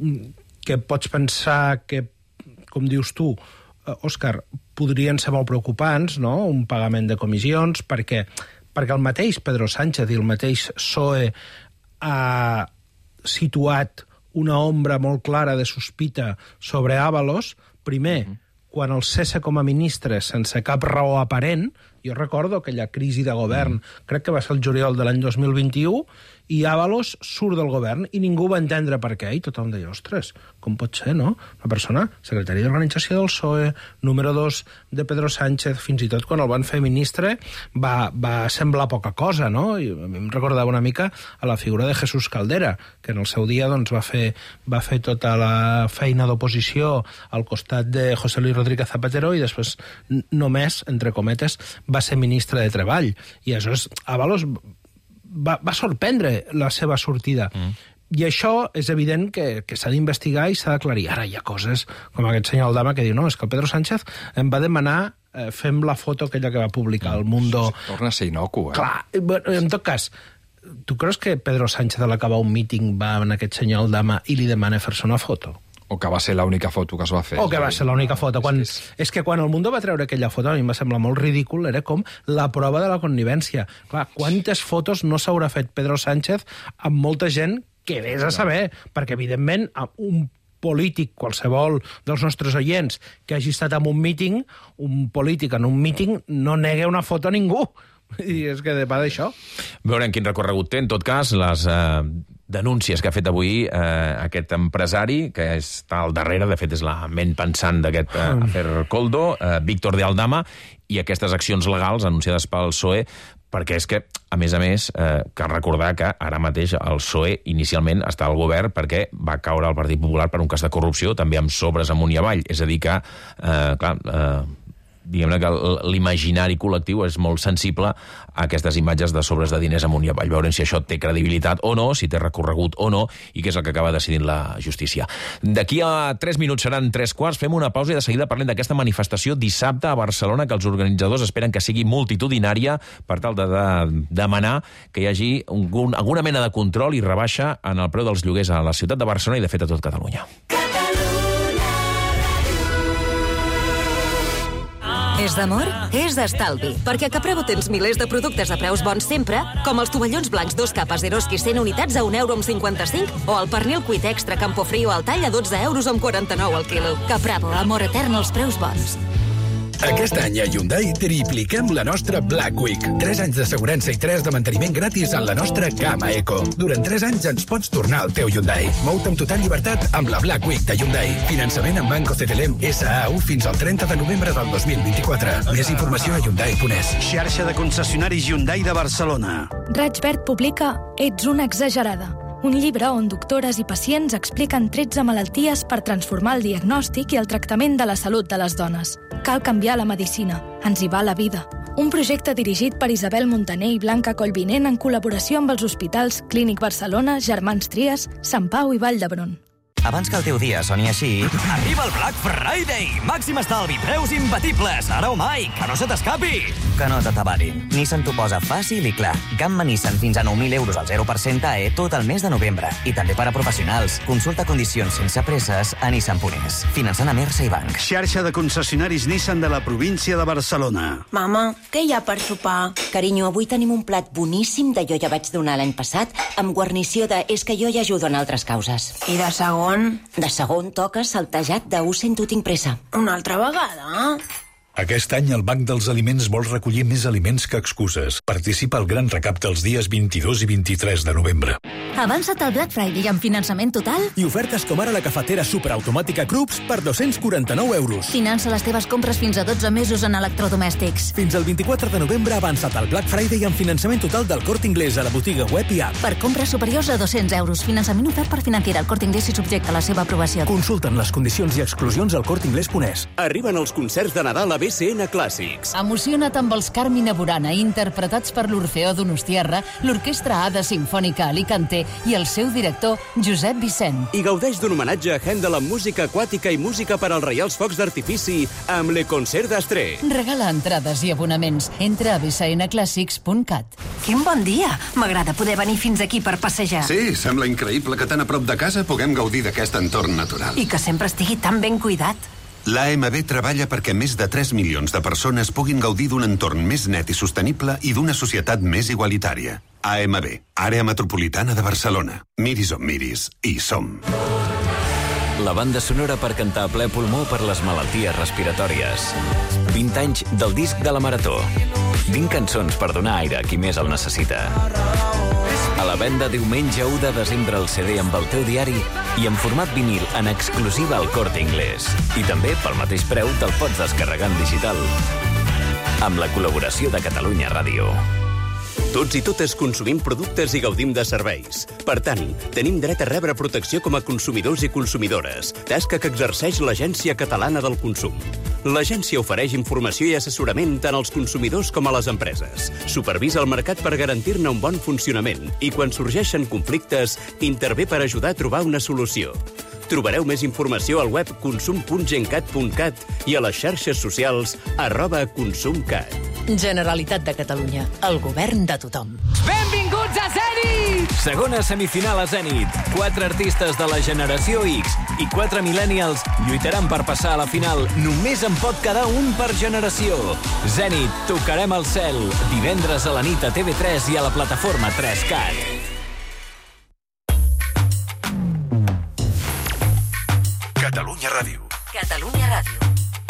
que pots pensar que, com dius tu, Òscar, podrien ser molt preocupants, no? Un pagament de comissions, perquè, perquè el mateix Pedro Sánchez i el mateix P S O E ha situat una ombra molt clara de sospita sobre Ábalos, primer, uh-huh. quan el cessa com a ministre sense cap raó aparent. Jo recordo aquella crisi de govern, uh-huh. crec que va ser el juliol de l'any dos mil vint-i-u, i Ábalos surt del govern i ningú va entendre per què, i tothom deia, ostres, com pot ser, no? Una persona, secretari d'organització del P S O E, número dos de Pedro Sánchez, fins i tot quan el van fer ministre va, va semblar poca cosa, no? I a mi em recordava una mica a la figura de Jesús Caldera, que en el seu dia doncs, va, fer, va fer tota la feina d'oposició al costat de José Luis Rodríguez Zapatero i després només, entre cometes, va ser ministre de Treball. I aleshores Ábalos va, va sorprendre la seva sortida. Mm. I això és evident que, que s'ha d'investigar i s'ha d'aclarir. Ara hi ha coses com aquest senyor Aldama que diu no, és que el Pedro Sánchez em va demanar eh, fem la foto aquella que va publicar al Mundo. Torna a ser inocu, eh? Clar, en tot cas, tu creus que Pedro Sánchez a l'acabar un míting va en aquest senyor Aldama i li demana fer-se una foto? O que va ser l'única foto que es va fer. O que va ser l'única foto. Quan, és, és... és que quan el Mundo va treure aquella foto, a mi em va semblar molt ridícul, era com la prova de la connivència. Clar, quantes fotos no s'haurà fet Pedro Sánchez amb molta gent que vés a saber, perquè evidentment un polític, qualsevol dels nostres oients que hagi estat en un míting, un polític en un míting no nega una foto a ningú. I és que va d'això. Veurem quin recorregut té, en tot cas, les eh, denúncies que ha fet avui eh, aquest empresari, que està al darrere, de fet és la ment pensant d'aquest eh, afer Coldo, eh, Víctor de Aldama, i aquestes accions legals anunciades pel P S O E, perquè és que, a més a més, eh, cal recordar que ara mateix el P S O E inicialment està al govern perquè va caure al Partit Popular per un cas de corrupció, també amb sobres amunt i avall. És a dir que, eh, clar... Eh, diguem-ne que l'imaginari col·lectiu és molt sensible a aquestes imatges de sobres de diners amunt i avall. Veurem si això té credibilitat o no, si té recorregut o no, i què és el que acaba decidint la justícia. D'aquí a tres minuts seran tres quarts, fem una pausa i de seguida parlem d'aquesta manifestació dissabte a Barcelona, que els organitzadors esperen que sigui multitudinària per tal de, de demanar que hi hagi un, alguna mena de control i rebaixa en el preu dels lloguers a la ciutat de Barcelona i, de fet, a tot Catalunya. És d'amor? És d'estalvi. Perquè a Capravo tens milers de productes a preus bons sempre, com els tovallons blancs dos capes Eroski cent unitats a un euro amb cinquanta-cinc o el pernil cuit extra Campofrío al tall a dotze euros amb quaranta-nou al quilo. Capravo, amor etern als preus bons. Aquest any a Hyundai tripliquem la nostra Black Week. tres anys d'assegurança i tres de manteniment gratis en la nostra gamma Eco. Durant tres anys ens pots tornar al teu Hyundai. Mou-te amb total llibertat amb la Black Week de Hyundai. Finançament amb Banco C T L M S A U fins al trenta de novembre del dos mil vint-i-quatre. Més informació a hyundai punt es. Xarxa de concessionaris Hyundai de Barcelona. Raig Verd publica Ets una exagerada. un llibre on doctores i pacients expliquen tretze malalties per transformar el diagnòstic i el tractament de la salut de les dones. Cal canviar la medicina. Ens hi va la vida. Un projecte dirigit per Isabel Montaner i Blanca Collvinent en col·laboració amb els hospitals Clínic Barcelona, Germans Trias, Sant Pau i Vall d'Hebron. Abans que el teu dia soni així... Arriba el Black Friday! Màxim estalvi, preus imbatibles! Ara o mai, que no se t'escapi! Que no t'atabarin. Nissan t'ho posa fàcil i clar. Gamma Nissan fins a nou mil euros al zero per cent A E tot el mes de novembre. I també per a professionals. Consulta condicions sense presses a nissan punt es. Finançant a Mersa i Banc. Xarxa de concessionaris Nissan de la província de Barcelona. Mama, què hi ha per sopar? Carinyo, avui tenim un plat boníssim de jo ja vaig donar l'any passat amb guarnició de és que jo ja ajudo en altres causes. I de segon? De segon toca saltejat de ho sento tinc pressa. Una altra vegada? Aquest any el Banc dels Aliments vol recollir més aliments que excuses. Participa al gran recapte els dies vint-i-dos i vint-i-tres de novembre. Avança't al Black Friday amb finançament total i ofertes com ara la cafetera superautomàtica Krups per dos-cents quaranta-nou euros. Finança les teves compres fins a dotze mesos en electrodomèstics. Fins al vint-i-quatre de novembre avança't al Black Friday amb finançament total del Corte Inglés a la botiga web i app. Per compres superiors a dos-cents euros. Finançament ofert per Financiera. El Corte Inglés i subjecte a la seva aprovació. Consulten les condicions i exclusions al corte inglés punt es. Arriben els concerts de Nadal a B C N Clàssics. Emociona't amb els Carmina Burana, interpretats per l'Orfeó Donostiarra, l'Orquestra Ada Sinfònica Alicante i el seu director, Josep Vicent. I gaudeix d'un homenatge a Händel amb música aquàtica i música per als Reials Focs d'Artifici amb Le Concert d'Astré. Regala entrades i abonaments. Entra a b c n clàssics punt cat. Quin bon dia! M'agrada poder venir fins aquí per passejar. Sí, sembla increïble que tan a prop de casa puguem gaudir d'aquest entorn natural. I que sempre estigui tan ben cuidat. L'A M B treballa perquè més de tres milions de persones puguin gaudir d'un entorn més net i sostenible i d'una societat més igualitària. A M B, Àrea Metropolitana de Barcelona. Miris on miris, hi som. La banda sonora per cantar a ple pulmó per les malalties respiratòries. vint anys del disc de la Marató. vint cançons per donar aire a qui més el necessita. A la venda diumenge u de desembre el C D amb el teu diari i en format vinil en exclusiva al Corte Inglés. I també, pel mateix preu, te'l pots descarregar en digital. Amb la col·laboració de Catalunya Ràdio. Tots i totes consumim productes i gaudim de serveis. Per tant, tenim dret a rebre protecció com a consumidors i consumidores, tasca que exerceix l'Agència Catalana del Consum. L'agència ofereix informació i assessorament tant als consumidors com a les empreses. Supervisa el mercat per garantir-ne un bon funcionament i, quan sorgeixen conflictes, intervé per ajudar a trobar una solució. Trobareu més informació al web consum punt gencat punt cat i a les xarxes socials arroba consumcat. Generalitat de Catalunya, el govern de tothom. Benvinguts a Zenit! Segona semifinal a Zenit. Quatre artistes de la generació X i quatre millennials lluitaran per passar a la final. Només en pot quedar un per generació. Zenit, tocarem el cel. Divendres a la nit a T V tres i a la plataforma tres cat. Catalunya Ràdio. Catalunya Ràdio.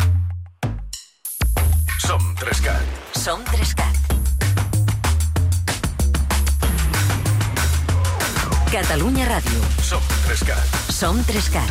Som tres cat. Som tres cat. Catalunya Ràdio. Som tres cat. Som tres cat.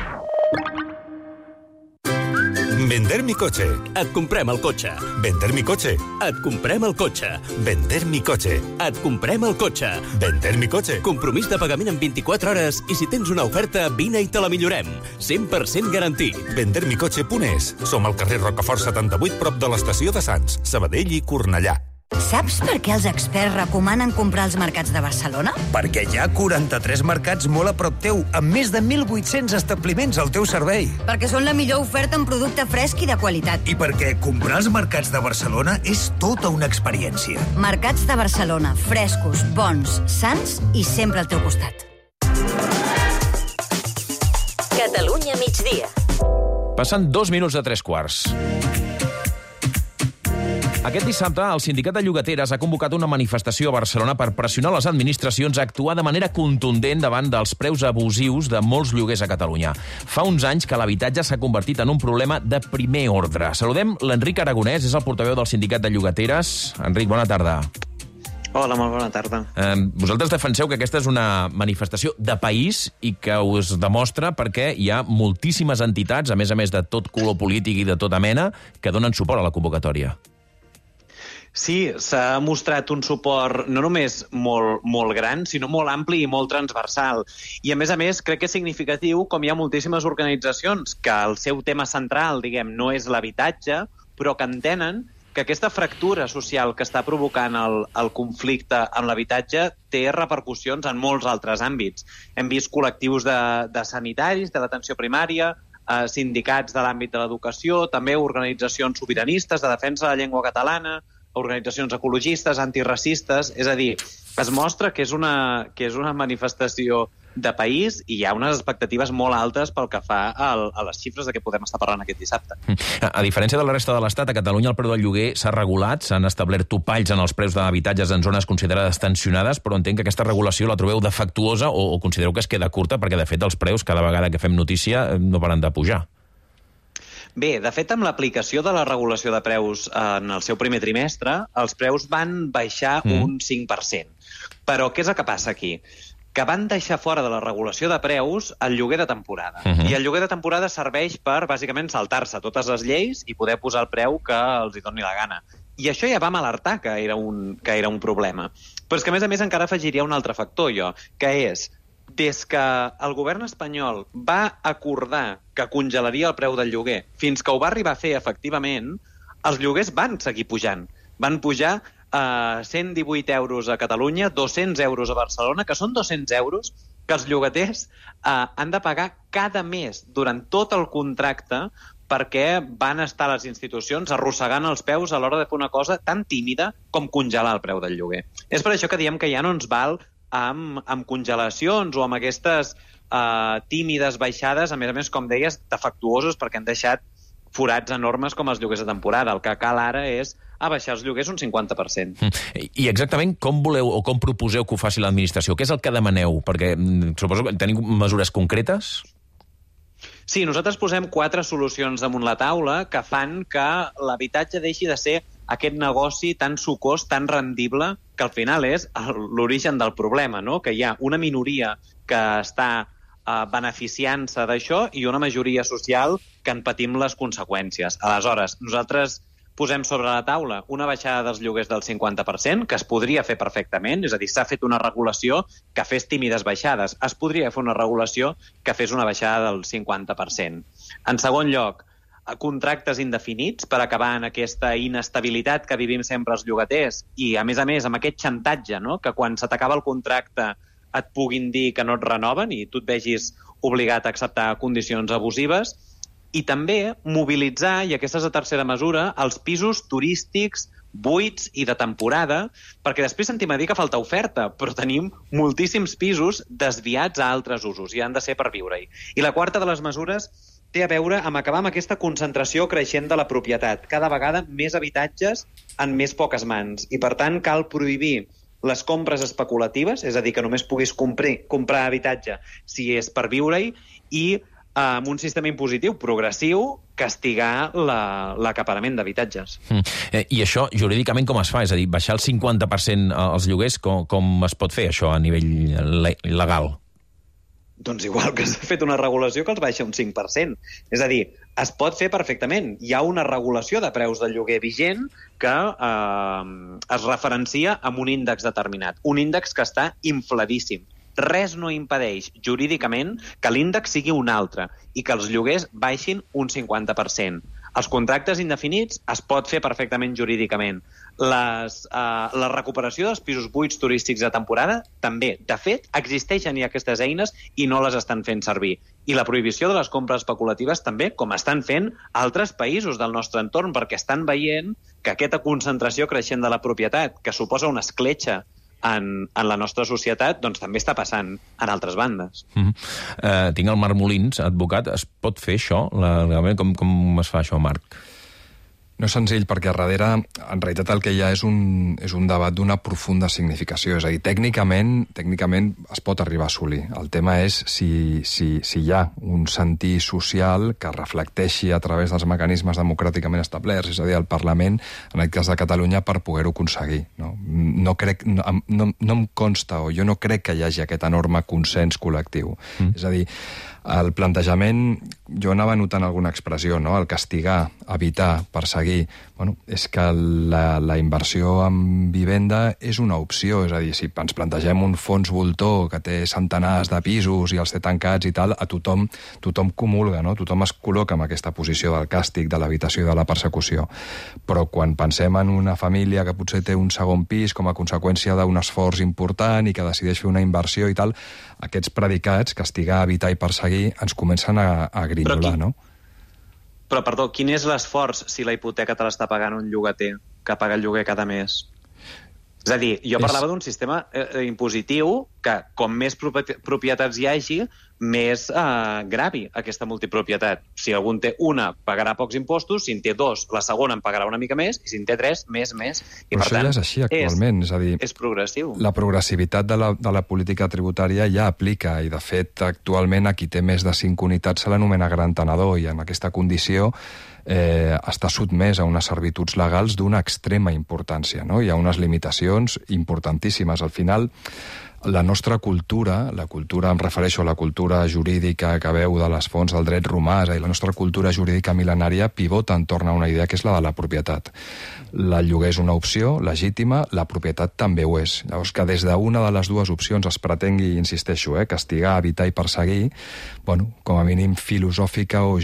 Vender mi coche. Et comprem el cotxe. Vender mi coche. Et comprem el cotxe. Vender mi coche. Et comprem el cotxe. Vender mi coche. Compromís de pagament en vint-i-quatre hores i si tens una oferta, vine i te la millorem. cent per cent garantit. vender mi coche punt es. Som al carrer Rocafort setanta-vuit, prop de l'estació de Sants, Sabadell i Cornellà. Saps per què els experts recomanen comprar als mercats de Barcelona? Perquè hi ha quaranta-tres mercats molt a prop teu, amb més de mil vuit-cents establiments al teu servei. Perquè són la millor oferta en producte fresc i de qualitat. I perquè comprar als mercats de Barcelona és tota una experiència. Mercats de Barcelona, frescos, bons, sants i sempre al teu costat. Catalunya migdia. Passen dos minuts de tres quarts. Aquest dissabte, el Sindicat de Llogateres ha convocat una manifestació a Barcelona per pressionar les administracions a actuar de manera contundent davant dels preus abusius de molts lloguers a Catalunya. Fa uns anys que l'habitatge s'ha convertit en un problema de primer ordre. Saludem l'Enric Aragonès, és el portaveu del Sindicat de Llogateres. Enric, bona tarda. Hola, molt bona tarda. Eh, vosaltres defenseu que aquesta és una manifestació de país i que us demostra perquè hi ha moltíssimes entitats, a més a més de tot color polític i de tota mena, que donen suport a la convocatòria. Sí, s'ha mostrat un suport no només molt, molt gran, sinó molt ampli i molt transversal. I, a més a més, crec que és significatiu com hi ha moltíssimes organitzacions que el seu tema central, diguem, no és l'habitatge, però que entenen que aquesta fractura social que està provocant el, el conflicte amb l'habitatge té repercussions en molts altres àmbits. Hem vist col·lectius de, de sanitaris, de l'atenció primària, eh, sindicats de l'àmbit de l'educació, també organitzacions sobiranistes de defensa de la llengua catalana, organitzacions ecologistes, antiracistes, és a dir, es mostra que és una, que és una manifestació de país i hi ha unes expectatives molt altes pel que fa al, a les xifres de què podem estar parlant aquest dissabte. A diferència de la resta de l'Estat, a Catalunya el preu del lloguer s'ha regulat, s'han establert topalls en els preus d'habitatges en zones considerades tensionades, però entenc que aquesta regulació la trobeu defectuosa o, o considereu que es queda curta, perquè de fet els preus, cada vegada que fem notícia, no paren de pujar. Bé, de fet, amb l'aplicació de la regulació de preus en el seu primer trimestre, els preus van baixar mm. un cinc per cent. Però què és el que passa aquí? Que van deixar fora de la regulació de preus el lloguer de temporada. Uh-huh. I el lloguer de temporada serveix per, bàsicament, saltar-se totes les lleis i poder posar el preu que els hi doni la gana. I això ja vam alertar que era un, que era un problema. Però és que, a més a més, encara afegiria un altre factor, jo, que és des que el govern espanyol va acordar que congelaria el preu del lloguer fins que ho va arribar a fer efectivament, els lloguers van seguir pujant. Van pujar a uh, cent divuit euros a Catalunya, dos-cents euros a Barcelona, que són dos-cents euros que els llogaters uh, han de pagar cada mes durant tot el contracte perquè van estar les institucions arrossegant els peus a l'hora de fer una cosa tan tímida com congelar el preu del lloguer. És per això que diem que ja no ens val amb, amb congelacions o amb aquestes uh, tímides baixades, a més a més, com deies, defectuosos, perquè han deixat forats enormes com els lloguers de temporada. El que cal ara és abaixar els lloguers un cinquanta per cent. I exactament com voleu o com proposeu que ho faci l'administració? Què és el que demaneu? Perquè suposo que teniu mesures concretes? Sí, nosaltres posem quatre solucions damunt la taula que fan que l'habitatge deixi de ser aquest negoci tan sucós, tan rendible, que al final és l'origen del problema, no? Que hi ha una minoria que està eh, beneficiant-se d'això i una majoria social que en patim les conseqüències. Aleshores, nosaltres posem sobre la taula una baixada dels lloguers del cinquanta per cent, que es podria fer perfectament, és a dir, s'ha fet una regulació que fes tímides baixades. Es podria fer una regulació que fes una baixada del cinquanta per cent. En segon lloc, contractes indefinits per acabar en aquesta inestabilitat que vivim sempre els llogaters i, a més a més, amb aquest xantatge, no? Que quan se t'acaba el contracte et puguin dir que no et renoven i tu et vegis obligat a acceptar condicions abusives. I també mobilitzar, i aquesta és la tercera mesura, els pisos turístics buits i de temporada, perquè després sentim a dir que falta oferta, però tenim moltíssims pisos desviats a altres usos i han de ser per viure-hi. I la quarta de les mesures té a veure amb acabar amb aquesta concentració creixent de la propietat. Cada vegada més habitatges en més poques mans. I, per tant, cal prohibir les compres especulatives, és a dir, que només puguis comprar, comprar habitatge si és per viure-hi, i amb un sistema impositiu progressiu castigar l'acaparament la, d'habitatges. Mm. Eh, I això, jurídicament, com es fa? És a dir, baixar el cinquanta per cent als lloguers, com, com es pot fer, això, a nivell legal? Doncs igual que s'ha fet una regulació que els baixa un cinc per cent. És a dir, es pot fer perfectament. Hi ha una regulació de preus del lloguer vigent que eh, es referencia amb un índex determinat. Un índex que està infladíssim. Res no impedeix jurídicament que l'índex sigui un altre i que els lloguers baixin un cinquanta per cent. Els contractes indefinits es pot fer perfectament jurídicament. Les, uh, la recuperació dels pisos buits turístics de temporada també. De fet, existeixen ja aquestes eines i no les estan fent servir. I la prohibició de les compres especulatives també, com estan fent altres països del nostre entorn, perquè estan veient que aquesta concentració creixent de la propietat, que suposa una escletxa En, en la nostra societat, doncs també està passant en altres bandes. Mm-hmm. uh, tinc el Marc Molins, advocat. Es pot fer això? La, com, com es fa això, Marc? No és senzill, perquè a darrere, en realitat, el que hi ha és un, és un debat d'una profunda significació. És a dir, tècnicament, tècnicament es pot arribar a assolir. El tema és si, si, si hi ha un sentir social que reflecteixi a través dels mecanismes democràticament establerts, és a dir, el Parlament, en aquest cas de Catalunya, per poder-ho aconseguir. No, no, crec, no, no, no em consta, o jo no crec que hi hagi aquest enorme consens col·lectiu. Mm. És a dir, el plantejament, jo anava notant alguna expressió, no? El castigar, evitar, perseguir. Bueno, és que la, la inversió en vivenda és una opció, és a dir, si ens plantegem un fons voltor que té centenars de pisos i els té tancats i tal, a tothom, tothom comulga, no? Tothom es col·loca en aquesta posició del càstig, de l'habitació i de la persecució. Però quan pensem en una família que potser té un segon pis com a conseqüència d'un esforç important i que decideix fer una inversió i tal, aquests predicats, castigar, evitar i perseguir, ens comencen a, a grinyolar, no? Però, perdó, quin és l'esforç si la hipoteca te l'està pagant un llogater que paga el lloguer cada mes? És a dir, jo parlava d'un sistema eh, impositiu que, com més propietats hi hagi, més eh, gravi aquesta multipropietat. Si algun té una, pagarà pocs impostos, si en té dos, la segona en pagarà una mica més, i si en té tres, més, més. I, Però per això tant, ja és així actualment. És, és, a dir, és progressiu. La progressivitat de la, de la política tributària ja aplica, i de fet, actualment, a qui té més de cinc unitats se l'anomena gran tenedor, i en aquesta condició eh, està sotmès a unes servituds legals d'una extrema importància, no? Hi ha unes limitacions importantíssimes. Al final, la nostra cultura, la cultura, em refereixo a la cultura jurídica que veu de les fonts del dret romà, i la nostra cultura jurídica mil·lenària pivota entorn a una idea que és la de la propietat. La lloguer és una opció legítima, la propietat també ho és. Llavors, que des d'una de les dues opcions es pretengui, insisteixo, eh, castigar, evitar i perseguir, bueno, com a mínim filosòfica o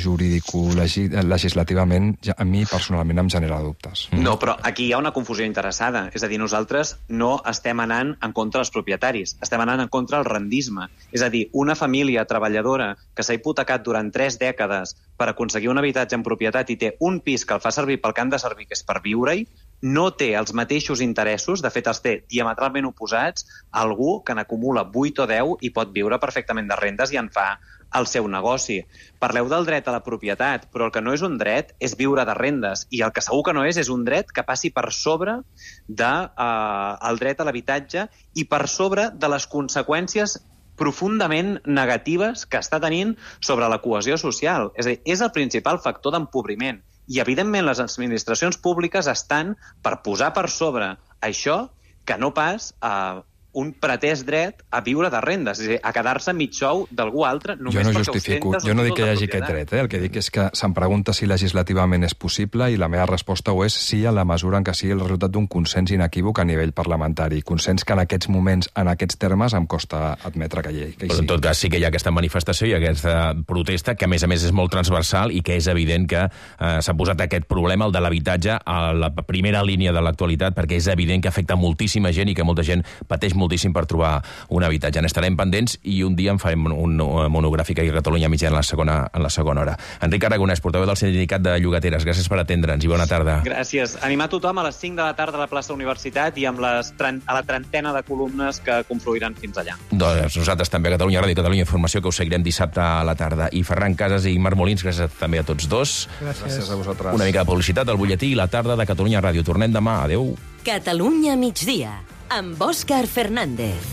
jurídico-legislativament, a mi personalment em genera dubtes. No, però aquí hi ha una confusió interessada. És a dir, nosaltres no estem anant en contra dels propietaris, estem anant en contra del rendisme. És a dir, una família treballadora que s'ha hipotecat durant tres dècades per aconseguir un habitatge en propietat i té un pis que el fa servir pel que han de servir, que és per viure-hi, no té els mateixos interessos, de fet els té diametralment oposats a algú que n'acumula vuit o deu i pot viure perfectament de rendes i en fa el seu negoci. Parleu del dret a la propietat, però el que no és un dret és viure de rendes, i el que segur que no és és un dret que passi per sobre del eh, dret a l'habitatge i per sobre de les conseqüències profundament negatives que està tenint sobre la cohesió social. És a dir, és el principal factor d'empobriment. I, evidentment, les administracions públiques estan per posar per sobre això que no pas a un pretès dret a viure de rendes, és a dir, a quedar-se mig sou d'algú altre només jo no perquè justifico, ostentes jo no dic que hi hagi propietat. aquest dret, eh? El que dic és que se'm pregunta si legislativament és possible i la meva resposta ho és sí, a la mesura en què sigui el resultat d'un consens inequívoc a nivell parlamentari, consens que en aquests moments, en aquests termes, em costa admetre que hi, que hi Però en tot cas sí que hi ha aquesta manifestació i aquesta protesta, que a més a més és molt transversal i que és evident que eh, s'ha posat aquest problema, el de l'habitatge, a la primera línia de l'actualitat, perquè és evident que afecta moltíssima gent i que molta gent pateix moltíssim per trobar un habitatge. N'estarem pendents i un dia en farem un monogràfic aquí a Catalunya Mitjà en la segona, en la segona hora. Enric Aragonès, portaveu del Sindicat de Llogateres, gràcies per atendre'ns i bona tarda. Gràcies. Animar tothom a les cinc de la tarda a la plaça Universitat i amb les a la trentena de columnes que confluiran fins allà. Doncs nosaltres també a Catalunya Ràdio, Catalunya Informació, que us seguirem dissabte a la tarda. I Ferran Casas i Marc Molins, gràcies també a tots dos. Gràcies, gràcies a vosaltres. Una mica de publicitat, el butlletí i la tarda de Catalunya Ràdio. Tornem demà. Adéu. Catalunya migdia, amb Òscar Fernández.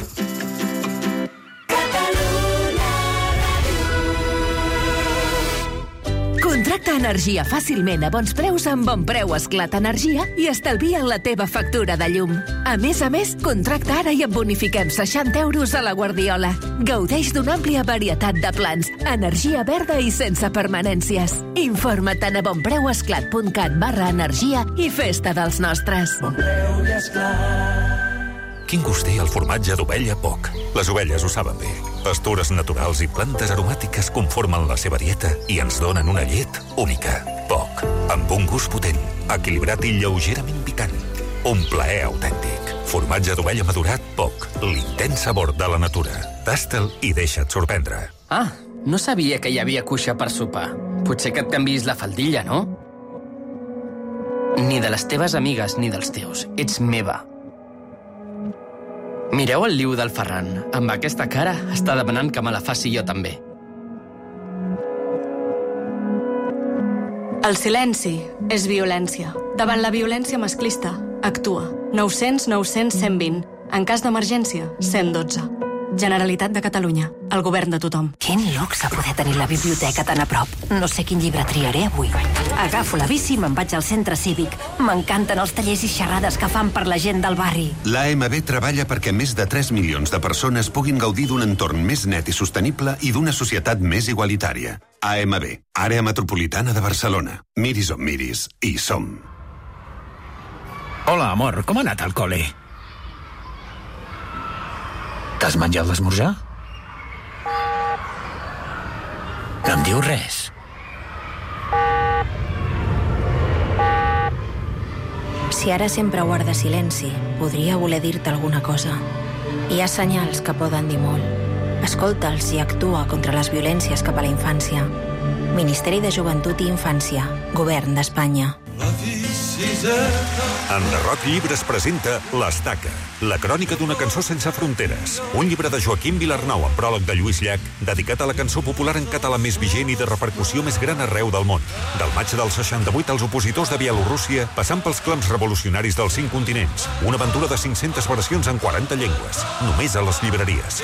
Contracta energia fàcilment a bons preus amb Bon Preu Esclat Energia i estalvia la teva factura de llum. A més a més, contracta ara i et bonifiquem seixanta euros a la Guardiola. Gaudeix d'una àmplia varietat de plans, energia verda i sense permanències. Informa't a bonpreuesclat punt cat barra energia i festa dels nostres. Bon Preu i Esclat. Quin gust té el formatge d'ovella Poc? Les ovelles ho saben bé. Pastures naturals i plantes aromàtiques conformen la seva dieta i ens donen una llet única. Poc, amb un gust potent, equilibrat i lleugerament picant. Un plaer autèntic. Formatge d'ovella madurat Poc, l'intens sabor de la natura. Tasta'l i deixa't sorprendre. Ah, no sabia que hi havia cuixa per sopar. Potser que et canvis la faldilla, no? Ni de les teves amigues ni dels teus. Ets meva. Mireu el liu del Ferran. Amb aquesta cara està demanant que me la faci jo també. El silenci és violència. Davant la violència masclista, actua. nou cents nou cents cent vint. En cas d'emergència, cent dotze. Generalitat de Catalunya. El govern de tothom. Quin luxe poder tenir la biblioteca tan a prop. No sé quin llibre triaré avui. Agafo la bici i me'n vaig al centre cívic. M'encanten els tallers i xerrades que fan per la gent del barri. L'A M B treballa perquè més de tres milions de persones puguin gaudir d'un entorn més net i sostenible i d'una societat més igualitària. A M B, Àrea Metropolitana de Barcelona. Miris on miris, hi som. Hola, amor, com ha anat el col·le? T'has menjat l'esmorzar? No em diu res. Si ara sempre guarda silenci, podria voler dir-te alguna cosa. Hi ha senyals que poden dir molt. Escolta'ls i actua contra les violències cap a la infància. Ministeri de Joventut i Infància, Govern d'Espanya. Enderroc Llibres presenta L'Estaca, la crònica d'una cançó sense fronteres. Un llibre de Joaquim Vilarnau amb pròleg de Lluís Llach, dedicat a la cançó popular en català més vigent i de repercussió més gran arreu del món. Del maig del seixanta-vuit als opositors de Bielorússia, passant pels clams revolucionaris dels cinc continents. Una aventura de cinc-centes versions en quaranta llengües. Només a les llibreries.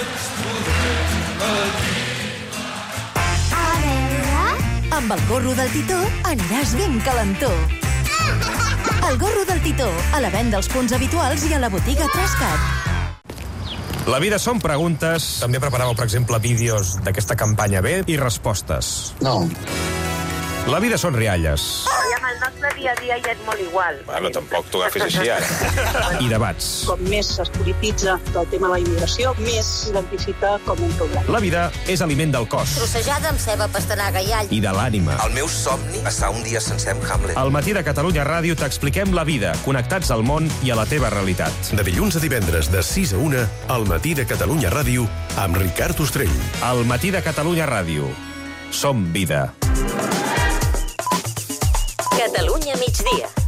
Amb el gorro del Titó aniràs ben calentó. El gorro del Titó, a la venda als punts habituals i a la botiga Trascat. La vida són preguntes. També preparàveu, per exemple, vídeos d'aquesta campanya B i respostes. No. La vida són rialles. Oh, i amb el nostre dia a dia ja és molt igual. Bueno, tampoc t'ho agafis així, ara. I debats. Com més es polititza el tema de la immigració, més s'identifica com un problema. La vida és aliment del cos. Trossejada amb ceba, pastanaga i all. I de l'ànima. El meu somni, passar un dia sencer amb Hamlet. Al matí de Catalunya Ràdio t'expliquem la vida, connectats al món i a la teva realitat. De dilluns a divendres, de sis a una, al matí de Catalunya Ràdio, amb Ricard Ostrell. Al matí de Catalunya Ràdio. Som vida. Catalunya migdia.